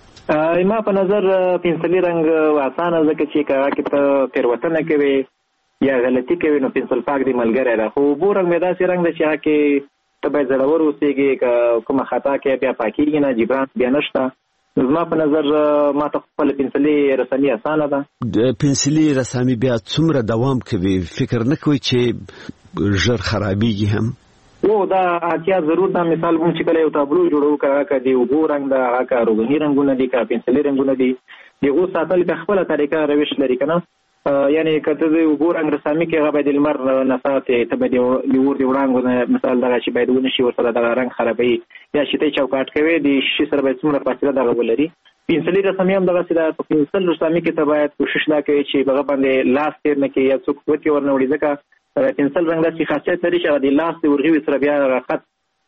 ما په نظر پنسلي رنګ اسانه، ځکه چې که هغه کې ته تېروتنه کوې یا غلطي کوې نو پنسل پاک دی ملګری ده. خو اوبو رنګ مې داسې رنګ ده چې هغه کې ته باید زړور اوسېږې. که کومه خطا کوې بیا پاکېږي نه، جبران بیا نشته. زما په نظر ما ته خپله پنسلي رسامي اسانه ده. د پنسلي رسامي بیا څومره دوام کوي؟ فکر نه کوئ چې ژر خرابېږي هم؟ او دا اړتیا ضرور ده. مثال موږ چې کله یو تابلو جوړوو که هغه که د اوبو رنګ ده، هغه که روغني رنګونه دي، که پنسلي رنګونه دي، د هغو ساتل په خپله طریقه روش لري که نه. یعنې که ته د اوبو رنګ رسامي کوې هغه باید د لمر نه ساتې، ته باید د اور د وړانګو نه مثال دغه چې باید ونه شي ورسره دغه رنګ خرابوي. یا چې ته یې چوکاټ کوې د شیشې سره باید څومره فاصله دغه ولري. پنسلي رسامي هم دغسې ده. په پنسل رسامي کې ته باید کوشش دا کوې چې هغه باندې لاس تېر نه کړې یا څوک ګوتې ورنه وړي، ځکه پنسل رنګ داسې خاصیت لري چې هغه د لاس د ورغوي سره بیا خط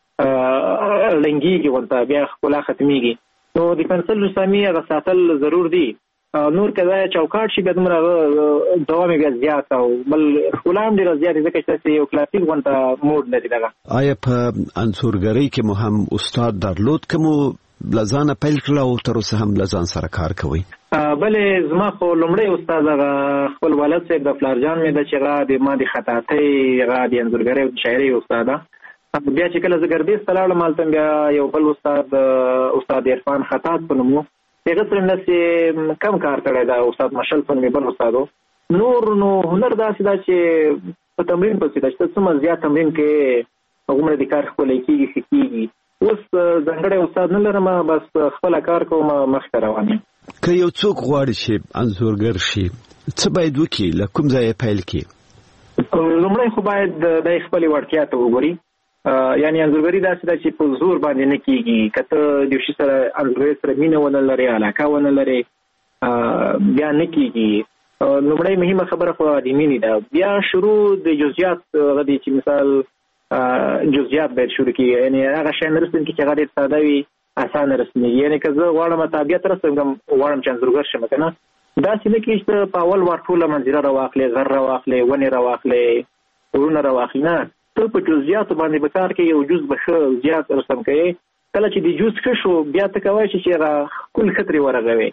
رنګېږي ورته، بیا ښکلا ختمېږي. نو د پنسل رسامي هغه ساتل ضرور دي. نور که دا چوکاټ شي بیا دومره هغه دوام یې بیا زیات او بل ښکلا هم ډېره زیاتې، ځکه چې داسې یو کلاسیک غونته موډ لري دغه. آیا په انځورګرۍ کې مو هم استاد درلود که مو له ځانه پیل کړله او تر اوسه هم له ځان سره کار کوئ؟ بلې زما خو لومړی استاد هغه خپل والد صاحب د پلارجان مې ده چې هغه د ما د خطاطۍ هغه د انځورګرۍ او د شاعرۍ استاد ده. بیا چې کله زه ګردیز ته لاړم هلته بیا یو بل استاد استاد عرفان خطاط په نوم و، هغه سره همداسې کم کار کړی ده. استاد مشل په نوم یې بل استاد و. نور نو هنر داسې ده چې په تمرین پسې ده چې ته څومره زیات تمرین کوې هغومره د کار ښکلی کېږي ښه کېږي. اوس ځانګړی استاد نه لرم، بس خپله کار کوم مخکې روان یم. که یو څوک غواړي چې انځورګر شي څه باید وکړي؟ له کوم ځایه پیل کړي؟ لومړی خو باید د خپلې وړتیا ته وګوري. یعنې انځورګري داسې ده چې په زور باندې نه کېږي. که ته د یو شي سره انځورګرۍ سره مینه ونه لرې، علاقه ونه لرې، بیا نه کېږي. لومړی مهمه خبره خو د مینې ده. بیا شروع د جزئیات هغه دی چې مثال جزئیات باید شروع کړي. یعنې هغه شیان رسم کړي چې هغه ډېر ساده وي، اسانه رسمېږي. یعنې که زه غواړم طبیعت رسم کړم، غواړم چې انځورګر شم که نه، داسې نه کېږي چې ته په اول وار ټوله منظره راواخلې، غر راواخلې، ونې راواخلې، غرونه راواخلې. نه، ته په جزئیاتو باندې به کار کوې. یو جز به ښه زیات رسم کوې. کله چې د جز ښه شو بیا ته کولی شې چې هغه ښکل ښه ترې ورغوې.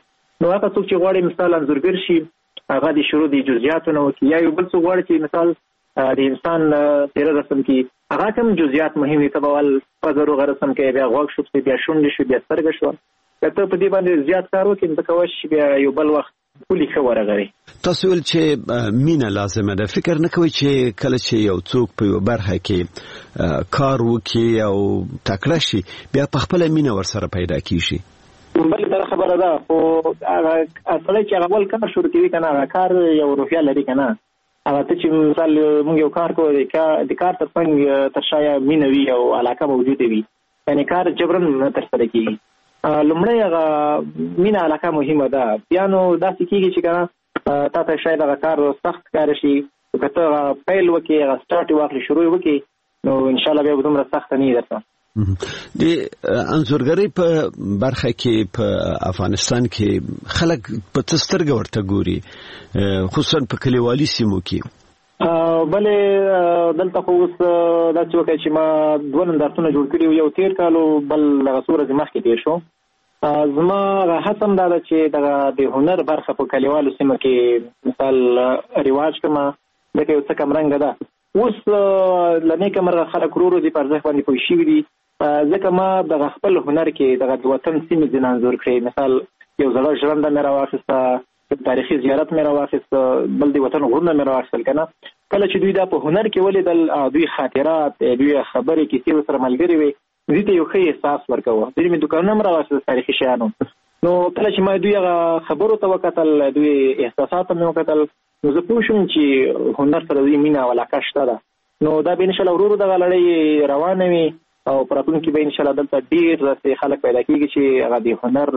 نو هغه څوک چې غواړي مثال انځورګر شي هغه د شروع د جزئیاتو نه وکړي، یا یو بل څوک غواړي چې مثال د انسان څیره رسم کړي هغه کوم جزئیات مهم دي. تبول پزرو رسم کوي، بیا غوږ شو، بیا شونډې شو، بیا سترګې شو. ته په دې باندې زیات کار وکړي نو کولی شي بیا یو بل وخت پولی ښه ورغړي. تاسو ول چې مینه لازمه ده، فکر نه کوئ چې کله چې یو څوک په یو برخه کې کار وکړي او تکړه شي بیا په خپل مینه ورسره پیدا کیږي؟ بل دا خبره ده، خو هغه اصلي چې هغه ول کار شروع کوي کنه هغه کار یو روحیه لري کنه. هغه ته چې مثال موږ یو کار کوو د کار تر څنګ تر شایا مینه وي او علاقه موجوده وي، یعنی کار جبرن تر سره کیږي. لومړی هغه مینه علاقه مهمه ده، بیا نو داسې کیږي چې کنه تا ته شاید هغه کار سخت کار شي، که ته پیل وکړي هغه سټارټ واخلي شروع وکړي نو ان شاء الله بیا به دومره سخت نه وي درته. د انځورګرۍ په برخه کې په افغانستان کې خلک په سترګه ورته ګوري، خصوصا په کلیوالي سیمو کې. بلې دلته خو اوس دا چې وکړي چې ما دوه نندارتونه جوړ کړي، یو تیر کال او بل هغه څو ورځې مخکې تیر شو. زما هڅه هم دا ده چې دغه د هنر برخه په کلیوالو سیمه کې مثال رواج کړم، ځکه یو څه کمرنګه ده. اوس له نیکه مرغه خلک ورو ورو دې په ارزښت باندې پوه شوي دي، ځکه ما دغه خپل هنر کې دغه د وطن سیمې ځینې انځور کړی. مثال یو زړه ژرنده مې راواخیسته، تاریخي زیارت مې راواخیسته، بل د وطن غرونه مې راواخیستل. کنه کله چې دوی دا په هنر کې ولیدل، دوی خاطرات، دوی خبرې کیسې ورسره ملګرې وي، دوی ته یو ښه احساس ورکوه. دوی مې دوکانونه هم راواخیستل تاریخي شیانو. نو کله چې ما دوی هغه خبرو ته وکتل، دوی احساسات مې وکتل، نو زه پوه شوم چې هنر سره دوی مینه او علاقه شته ده. نو دا به انشاءالله ورو ورو دغه لړۍ روانه وي او په راتلونکي کې به انشاءالله دلته ډېر داسې خلک پیدا کېږي چې هغه د هنر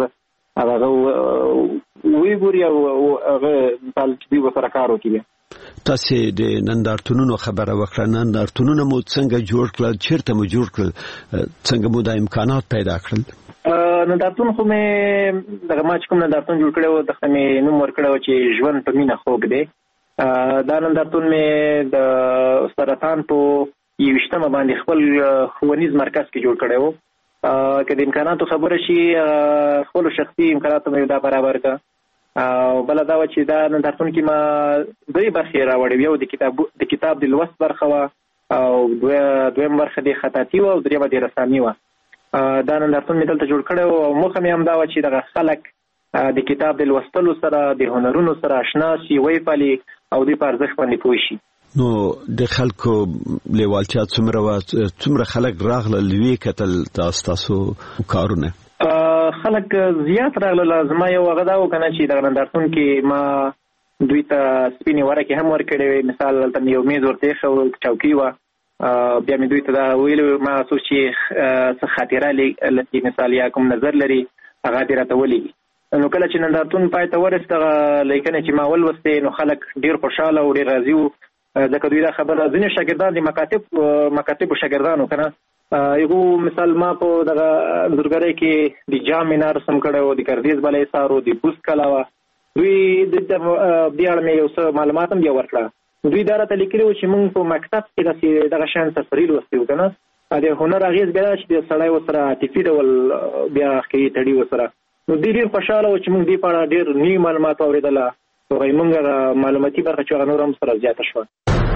هغه ویګوري او هغه مثال چې دوی ورسره کار وکړي. تاسې د نندارتونونو خبره وکړه، نندارتونونه مو څنګه جوړ کړل، چیرته مو جوړ کړل، څنګه مو دا امکانات پیدا کړل؟ نندارتون خو مې دغه ما چې کوم نندارتون جوړ کړی و دغه مې نوم ورکړی و چې ژوند په مینه خوږ دی. دا نندارتون مې د سرطان په یویشتمه باندې خپل ښوونیز مرکز کې جوړ کړی و. که د امکاناتو خبره شي خپلو شخصي امکاناتو مې دا برابر کړه. او بله دا وه چې دا نندارتون کې ما دوی برخې راوړې، یو د کتاب د کتاب د لوست برخه وه، او دویم برخه د خطاطي وه، او درېیمه د رسامي وه. دا نندارتون مې دلته جوړ کړی و او موخه مې هم دا وه چې دغه خلک د کتاب د لوستلو سره د هنرونو سره اشنا شي، ویې پالي او دوی په ارزښت باندې پوه شي. نو د خلکو لیوالتیا څومره وه، څومره خلک راغلل ویې کتل تاسو کارونه؟ خلک زیات راغلل. زما یو هغه دا و که نه چې دغه نندارتون کې ما دوی ته سپینې ورقې هم ورکړې وې. مثال هلته مې یو میز ورته ایښی و، چوکۍ وه، بیا مې دوی ته دا ویلي ما څوک چې څه خاطره لري مثال یا کوم نظر لري هغه دې راته ولیږي. نو کله چې نندارتون پای ته ورسېد دغه لیکنې چې ما ولوستې نو خلک ډېر خوشحاله او ډېر راضي وو، ځکه دوی دا خبره ځینې شاګردان د مکاتب مکاتبو شاګردانو که نه هغو مثال ما په دغه انځورګرۍ کې د جام مینار رسم کړی و، د ګردیز بالا ایثار و، د بوس کلا وه. دوی د دې اړه مې یو څه معلومات هم بیا ورکړه. دوی دا راته لیکلي وو چې موږ په مکتب کې داسې دغه شیان سرسري لوستي وو که نه. د هنر اغېز بیا دا چې د سړی ورسره عاطفي ډول بیا کوي تړي ورسره. نو دوی ډېر خوشحاله وو چې موږ دې په اړه ډېر نوي معلومات واورېدله، نو موږ هغه معلوماتي برخه چې هغه نور هم سره زیاته شوه.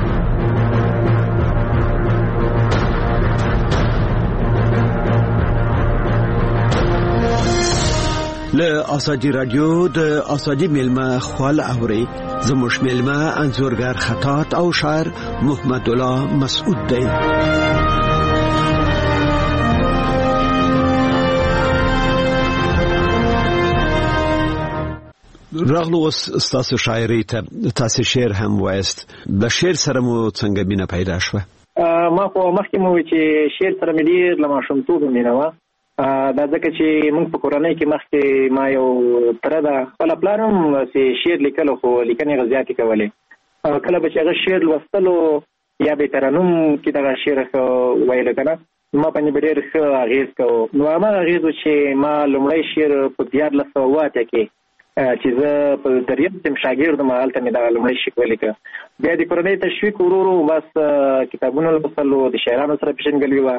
له آزادی رادیو د آزادی میلمه خپل اوري زموږ میلمه انځورګر خطاط او شاعر محمد الله مسعود دی. راغلو استاسو شاعري ته تاسو شعر هم وایست، د شعر سره مو څنګه مینه پیدا شوه؟ ما خو مخکې مو چې شعر سره مې ډېر له ماشومتوبه مینه وه. دا ځکه چې موږ په کورنۍ کې مخکې ما یو تره ده، خپله پلار هم چې شعر لیکلو خو لیکنې هغه زیاتې کولې. کله به چې هغه شعر لوستلو یا به ترنم کې دغه شعر ښه ویله که نه، ما باندې به ډېر ښه اغېز کوو. نو هماغه اغېز و چې ما لومړی شعر په دیارلس سوه اووه اتیا کې چې زه په دریم صنف شاګرد وم، هلته مې دغه لومړی شعر ولیکه. بیا د کورنۍ تشویق ورو ورو بس کتابونه لوستل و، د شاعرانو سره پېژندګلوي وه.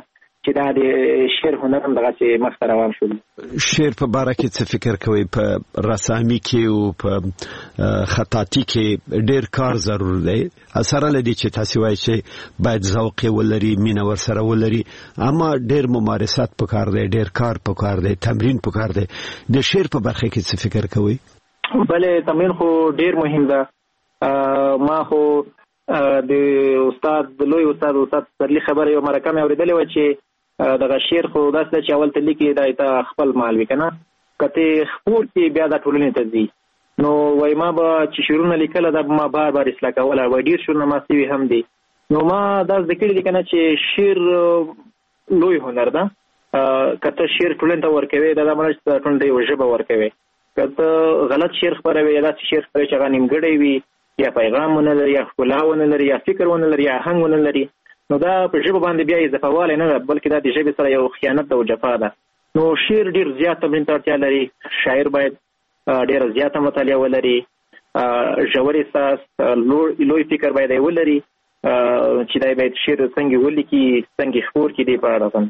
چې دا د شعر هنر هم دغه مخ روان شو. شعر په باره کې څه فکر کوي؟ په رسامي کې او په خطاطي کې ډېر کار ضرور دی. اثر لدی چې تاسو وایي چې باید ذوق ولري، مینه ورسره ولري، اما ډېر ممارسات پکار دی، ډېر کار پکار دی، تمرین پکار دی. د شعر په برخه کې څه فکر کوي؟ بلې تمرین خو ډېر مهم ده. ما خو د استاد د لوی استاد استاد سرلی خبره یو مرکه مې اورېدلې و چې دغه شعر خو داسې چې اول ته لیکي دا ته خپل مال وي کنه، کته خپور کې بیا د ټولنې ته ځي. نو وای ما به چې شعرونه لیکل دا ما بار بار اصلاح کوله، وای ډیر شعرونه ما سوي هم دي. نو ما دا ذکر دي کنه چې شعر لوی هنر ده. کته شعر ټولنې ته ورکوي دا د مونږ ته ټولنې یو ژبه ورکوي. کته غلط شعر خبروي یا دا شعر خبروي چې غنیمګړی وي یا پیغام ونه لري یا ښکلا ونه لري یا فکر ونه لري یا آهنګ ونه لري، نو دا په ژبه باندې بیا اضافهوالی نه ده، بلکې دا د ژبې سره یو خیانت ده او جفا ده. نو شعر ډېر زیات تمرین ته اړتیا لري. شاعر باید ډېره زیاته مطالعه ولري، ژور احساس، لوی فکر باید یې ولري چې دی باید شعر څنګه ولیکي، څنګه خپور کړي دې په اړه.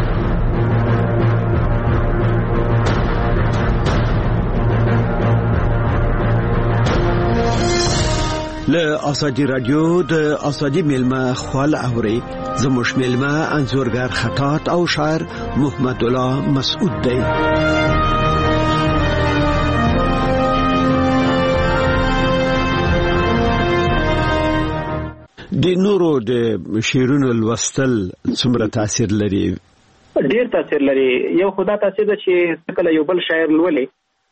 له ازادي رادیو د ازادي ملما خپل اوري زموږ ملما انځورګر خطاط او شاعر محمد الله مسعود دی. د نورو د شعرونو لوستل څومره تاثیر لري؟ ډیر تاثیر لري. یو خدا تاثیر ده چې کله یو بل شاعر لولي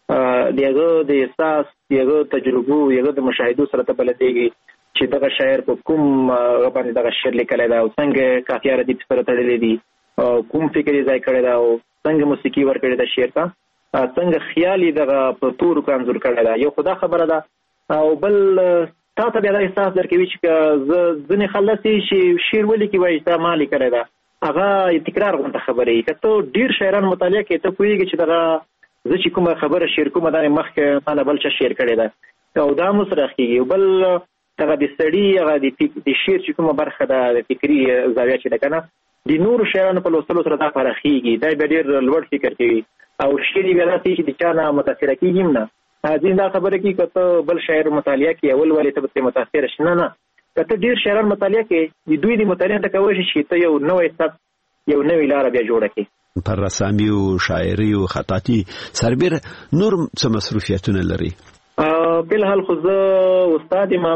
دغه د احساس، دغه تجربو، دغه د مشاهدو سره ته بلدېږي چې دغه شاعر په کوم باندې دغه شعر لیکلی دی او څنګه قافیه ردیف سره تړلې دي، کوم فکر یې ځای کړی دی او څنګه موسیقي ورکړې ده شعر ته، څنګه خیال یې دغه په تورو کې انځور کړی دی. یو خدا خبره ده. او بل تا ته بیا دا احساس درکوي چې زه ځینې خلک چې شعر ولیکي وایي تا ما لیکلی ده، هغه تکرار غونته خبره وي. که ته ډېر شاعران مطالعه کوې ته پوهېږي چې دغه زه چې کومه خبره شعر کومه دا مخکې ما نه بل چا شعر کړې ده او دا مو سره اخېږي. بل دغه د سړي هغه د شعر چې کومه برخه ده د فکري زاویه چې ده که نه، د نورو شاعرانو په لوستلو سره دا پراخېږي، دا بیا ډېر لوړ فکر کوي او شعر یې بیا داسې چې د چا نه متاثره کېږي هم نه. ځینې دا خبره کوي که ته بل شاعر مطالعه کړې اول ولې ته به ترې متاثره شي. نه نه، که ته ډېر شاعران مطالعه کړې د دوی د مطالعې ته کولی شي چې ته یو نوی سبک، یو نوې لاره بیا جوړه کړې. پر رسامي او شاعري او خطاطي سربېر نور څه مصروفیتونه لري؟ بلحال خو زه استاد یم،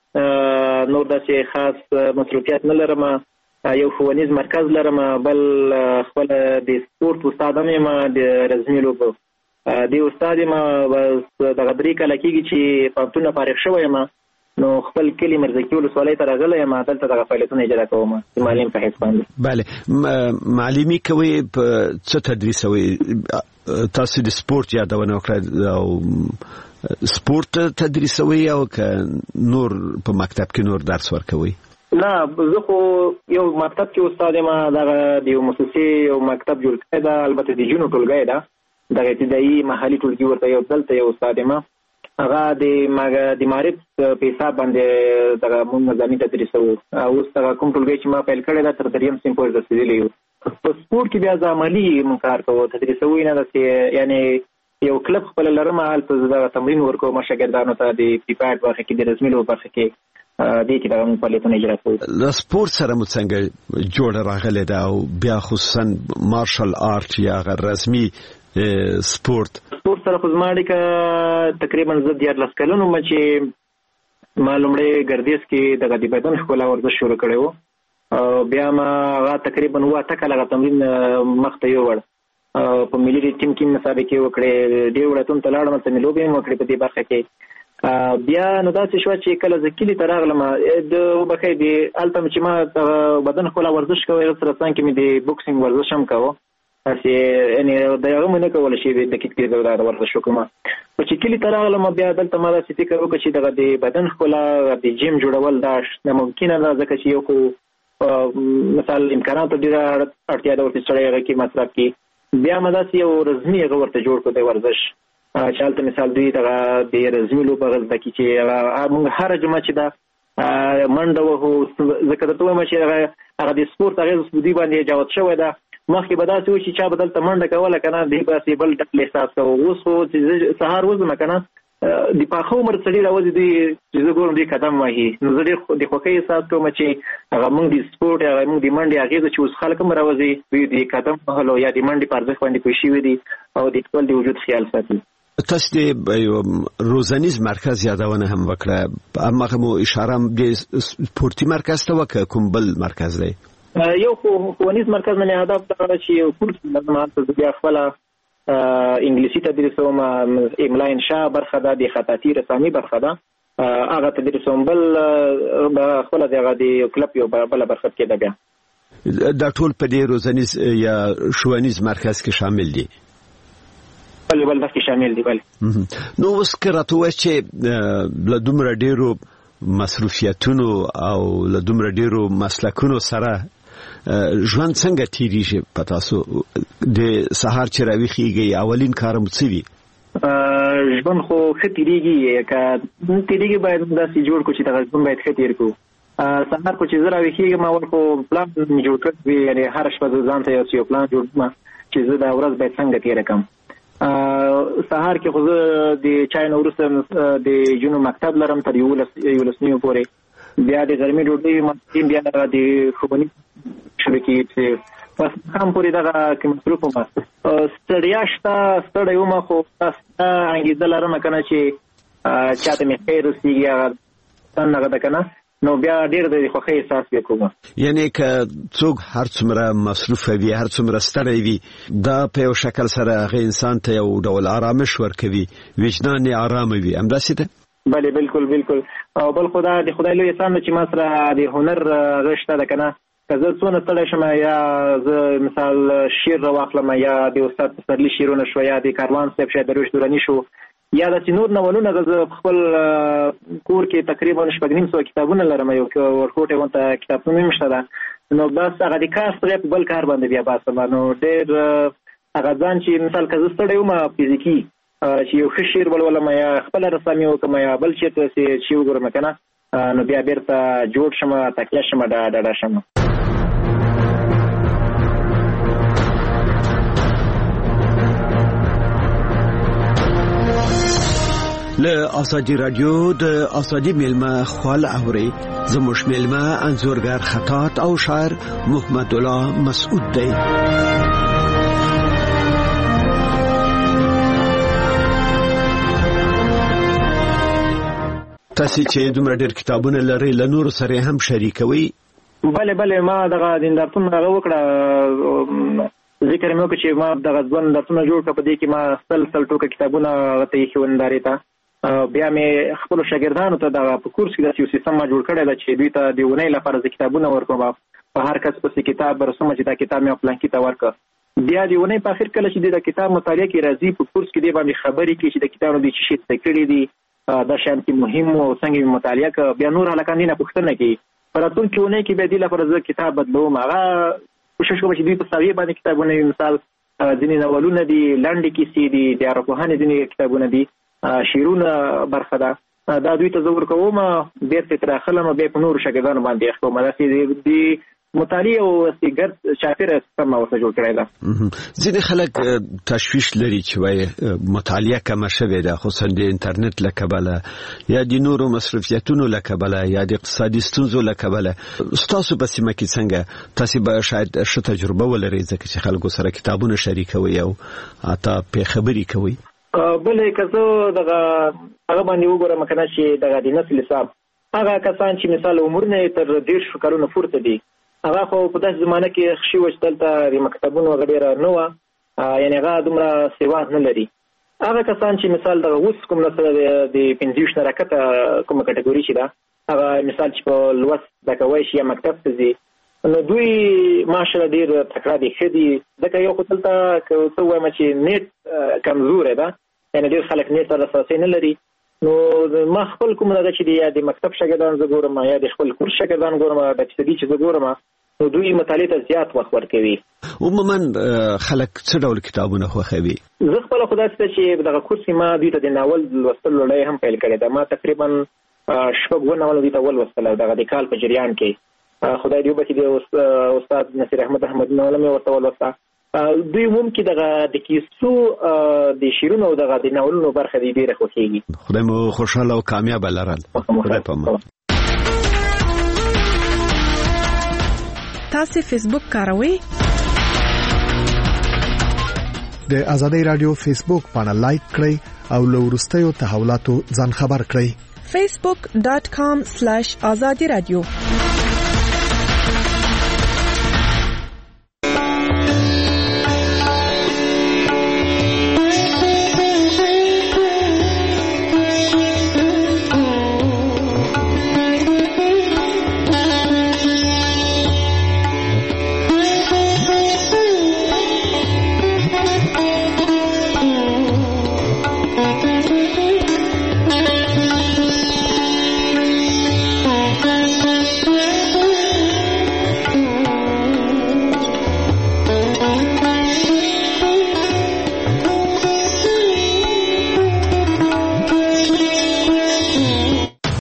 نور داسې خاص مصروفیت نه لرم. یو ښوونیز مرکز لرم، بل خپل د سپورت استاد هم یم د رزمي لوبو. د استاد یم دغه درې کاله کېږي چې پوهنتون نه فارغ شوی یم، نو خپل کلی مرزکي ولسوالۍ ته راغلی یم، دلته دغه فعالیتونه اجرا کوم د معلم په حیث باندې. بله، معلمي کوئ، په څه تدریسوئ؟ تاسو د سپورت یادونه وکړه او سپورت تدریسوئ او که نور په مکتب کې نور درس ورکوئ؟ نه، زه خو یو مکتب کې استاد یم، دغه د یو مؤسسې یو مکتب جوړ کړی ده، البته د جنو ټولګی ده، دغه ابتدایي محلي ټولګي ورته یو دلته یو استاد یم. هغه د د معرف په حساب باندې دغه مونږ نظامي تدریسو. اوس دغه کوم ټولګی چې ما پیل کړی دا تر دریم صنف پورې رسېدلی یو. په سپورټ کې بیا زه عملي مونږ کار کوو، تدریسوو نه داسې، یعنې یو کلب خپل لرم، هلته زه دغه تمرین ورکوم شاګردانو ته د فیفا برخه کې، د رزمي لوبو برخه کې، دې کې دغه مونږ فعالیتونه اجرا کوو. له سپورت سره مو څنګه جوړه راغلې ده او بیا خصوصا مارشل آرټ یا هغه رزمي سپورت؟ سپورت سره خو زما اړیکه تقریبا زه دیارلس کلن وم چې ما لومړی ګردیز کې دغه د بدن ښکلا ورزش شروع کړی و، بیا ما هغه تقریبا اووه اته کاله هغه تمرین مخته یووړ. په ملي ټیم کې مسابقې وکړې، ډېر ولایتونو ته لاړم، هلته مې لوبې هم وکړې په دې برخه کې. بیا نو داسې شوه چې کله زه کلي ته راغلم، د وبښئ د هلته چې ما دغه بدن ښکلا ورزش کوی، هغه سره څنګ کې مې د بوکسینګ ورزش هم کوه، هسې یعنې د هغه مې نه کولی شي د دقیق کې دا ورزش وکړم. خو چې کلي ته راغلم بیا دلته ما داسې فکر وکړ چې دغه د بدن ښکلا د جیم جوړول دا ناممکنه ده، ځکه چې یو خو مثال امکاناتو ډېره اړتیا ده ورته سړی هغه کې مصرف کړي. بیا ما داسې یو رزمي هغه ورته جوړ کړو دی ورزش، چې هلته مثال دوی دغه د رزمي لوبه هغه زده کړي چې هغه موږ هره جمعه چې ده منډه وهو ځکه درته وایم چې هغه د سپورت اغېز په دې باندې جوت شوی ده. مخکې به داسې و چې چا به دلته منډه کوله که نه دی به بل ډول احساس کوو. اوس خو چې سهار وځم که نه د پاخه عمر سړي راوځي دوی چې زه ګورم دوی قدم وهي نو زه ډېر د خوښۍ احساس کوم چې هغه موږ د سپورټ هغه موږ د منډې اغېزه چې اوس خلک هم راوځي دوی د قدم وهلو یا د منډې په ارزښت باندې پوه شوي دي او د خپل د وجود خیال ساتي. تاسو د روزنیز مرکز یادونه هم وکړه، هغه مو اشاره د سپورتي مرکز ته وکړه، کوم بل مرکز دی؟ یو ښوونیز مرکز نه هدف دا چې یو کورس لازم بیا خپل انګلیسي تدریسوم، املا انشاء برخه ده، د خطاطي رسامي برخه ده، هغه تدریسوم. بل خپل دغه د کلب یو بل برخه کې ده. بیا دا ټول په دې روزنیز یا ښوونیز مرکز کې شامل دي؟ بل بل کې شامل دي. بل نو اوس که راته وایي چې له دومره ډېرو مصروفیتونو او له دومره ډېرو مسلکونو سره ژوند څنګه تیریږي په تاسو؟ د سهار چې راویښیږئ اولین کار مو څه وي؟ ژوند خو ښه تیریږي، که تیریږي باید داسې جوړ کړو چې دغه ژوند باید ښه تیر کړو. سهار خو چې زه راویښیږم اول خو پلان مې جوړ کړی وي، یعنې هره شپه زه ځان ته یو پلان جوړ کړم چې زه دا ورځ باید څنګه تیره کړم. سهار کې خو زه د چای نه وروسته د جنو مکتب لرم تر یولس یولس نیمو پورې، بیا د غرمې ډوډۍ ماسپښین بیا د ښوونیز شبکې چې بس هم پورې دغه کې مصروف وم. ستړیا شته، ستړی وم، خو ستا انګېزه لرم که نه چې چاته مې خیر رسېږي هغه هغه ده که نه، نو بیا ډېر د خوښۍ احساس بیا کوم. یعنې که څوک هر څومره مصروفه وي، هر څومره ستړی وي، دا په یو شکل سره هغه انسان ته یو ډول آرامش ورکوي، وجدان یې آرامه وي. همداسې ده؟ بله بالکل بالکل. او بل خو دا د خدای لوی احسان ده چې ما سره د هنر هغه شته ده که نه. که زه څونه ستړی شم یا زه مثال شعر راواخلم یا د استاد پسرلي شعرونه شو یا د کاروان صاحب شاید درویش دراني شو یا داسې نور ناولونه، زه په خپل کور کې تقریبا شپږ نیم سوه کتابونه لرم، یو ورکوټې غونته کتابتون هم شته ده. نو بس هغه د کار ستړی په بل کار باندې بیا باسم. نو ډېر هغه ځان چې مثال که زه ستړی وم فزیکي چې یو ښه شعر ولولم یا خپله رسامي وکړم یا بل چېرته چې وګورم که نه، نو بیا بېرته جوړ شم، تکیه شم، ډاډه شم. له آزادی رادیو د آزادی میلمه خوال اوري. زموږ میلمه انځورګر خطاط او شاعر محمد الله مسعود دی. تاسو چې دومره ډېر کتابونه لرئ له نورو سره هم شریکوي؟ بله بله، ما دغه دیندارتون هغه وکړه، ذکر مې وکړ چې ما دغه دوه نندارتونه جوړ کړه، په دې کې ما سل سل ټوکه کتابونه هغه ته ایښي وو نندارې ته. بیا مې خپلو شاګردانو ته دغه په کورس کې داسې یو سیستم ما جوړ کړی ده چې دوی ته د اونۍ لپاره زه کتابونه ورکوم، په هر کس پسې کتاب رسوم چې دا کتاب مې فلانکي ته ورکړه. بیا د اونۍ په اخر کله چې د کتاب مطالعه کې راځي په کورس کې دې باندې خبرې کوي چې د کتابونو دې څه شي زده کړي دي، دا شیان کې مهم او څنګه یې مطالعه کړه. بیا نور هلکان دې نه پوښتنه کوي. په راتلونکي اونۍ کې بیا دې لپاره زه کتاب بدلوم، هغه کوشش کوم چې دوی په سویې باندې کتابونه وي. مثال ځینې ناولونه دي، لنډې کیسې دي، د عربپوهنې ځینې کتابونه دي، شعرونه برخه ده، دا دوی ته زه ورکوم، بېرته ترې اخلم، بیا په نورو شاګردانو باندې یې کوم. داسې د مطالعه او ګرد چاپېره سیستم ورته جوړ کړی ده. ځینې خلک تشویش لري چې وایي مطالعه کمه شوې ده، خصوصا د انټرنیټ له کبله یا د نورو مصرفیتونو له کبله یا د اقتصادي ستونزو له کبله. ستاسو په سیمه کې څنګه؟ تاسو به شاید ښه تجربه ولرئ ځکه چې خلکو سره کتابونه شریکوي او حتی پې خبرې کوي. بلې که زه دغه هغه باندې وګورم که نه چې دغه د نسل حساب هغه کسان چې مثال عمرونه یې تر دېرشو کلونو پورته دي، هغه خو په داسې زمانه کې ښه وه چې دلته د مکتبونو هغه ډېره نه وه، یعنې هغه دومره سواد نه لري. هغه کسان چې مثال دغه اوس کوم نسل د پنځه ویشت نه راکته کومه کټګوري چې ده، هغه مثال چې په لوست زده کوی شي یا مکتب ته ځي، نو دوی ماشاءالله ډېر تکړه دي، ښه دي. ځکه یو خو دلته که څه ووایم چې نیټ کمزوری ده، یعنې ډېر خلک نیټ ته لاسرسی نه لري. نو ما خپل کوم دغه چې یا د مکتب شاګردان زه ګورم یا د خپل کورس شاګردان ګورم، د اقتصادي چې زه ګورم، نو دوی مطالعې ته زیات وخت ورکوي. عموما خلک څه ډول کتابونه خوښوي؟ زه خپله خو داسې ده چې دغه کورس کې ما دوی ته د ناول لوستلو لړۍ هم پیل کړې ده. ما تقریبا شپږ ناول دي ته ولوستل دغه د کال په جریان کې خدای دې وبخښي د استاد نصیر احمد احمد ناول مې ورته ولوسته. دوی هم کې دغه د کیسو د شیرونو او دغه د ناولونو برخه دی ډیره خوښیږي. خدای مو خوشاله او کامیاب لرل. خدای په امان. تاسو فیسبوک کاروئ؟ د ازادي رادیو فیسبوک باندې لایک کړئ او له وروستیو تحولاتو ځان خبر کړئ. facebook dot com slash azadi radio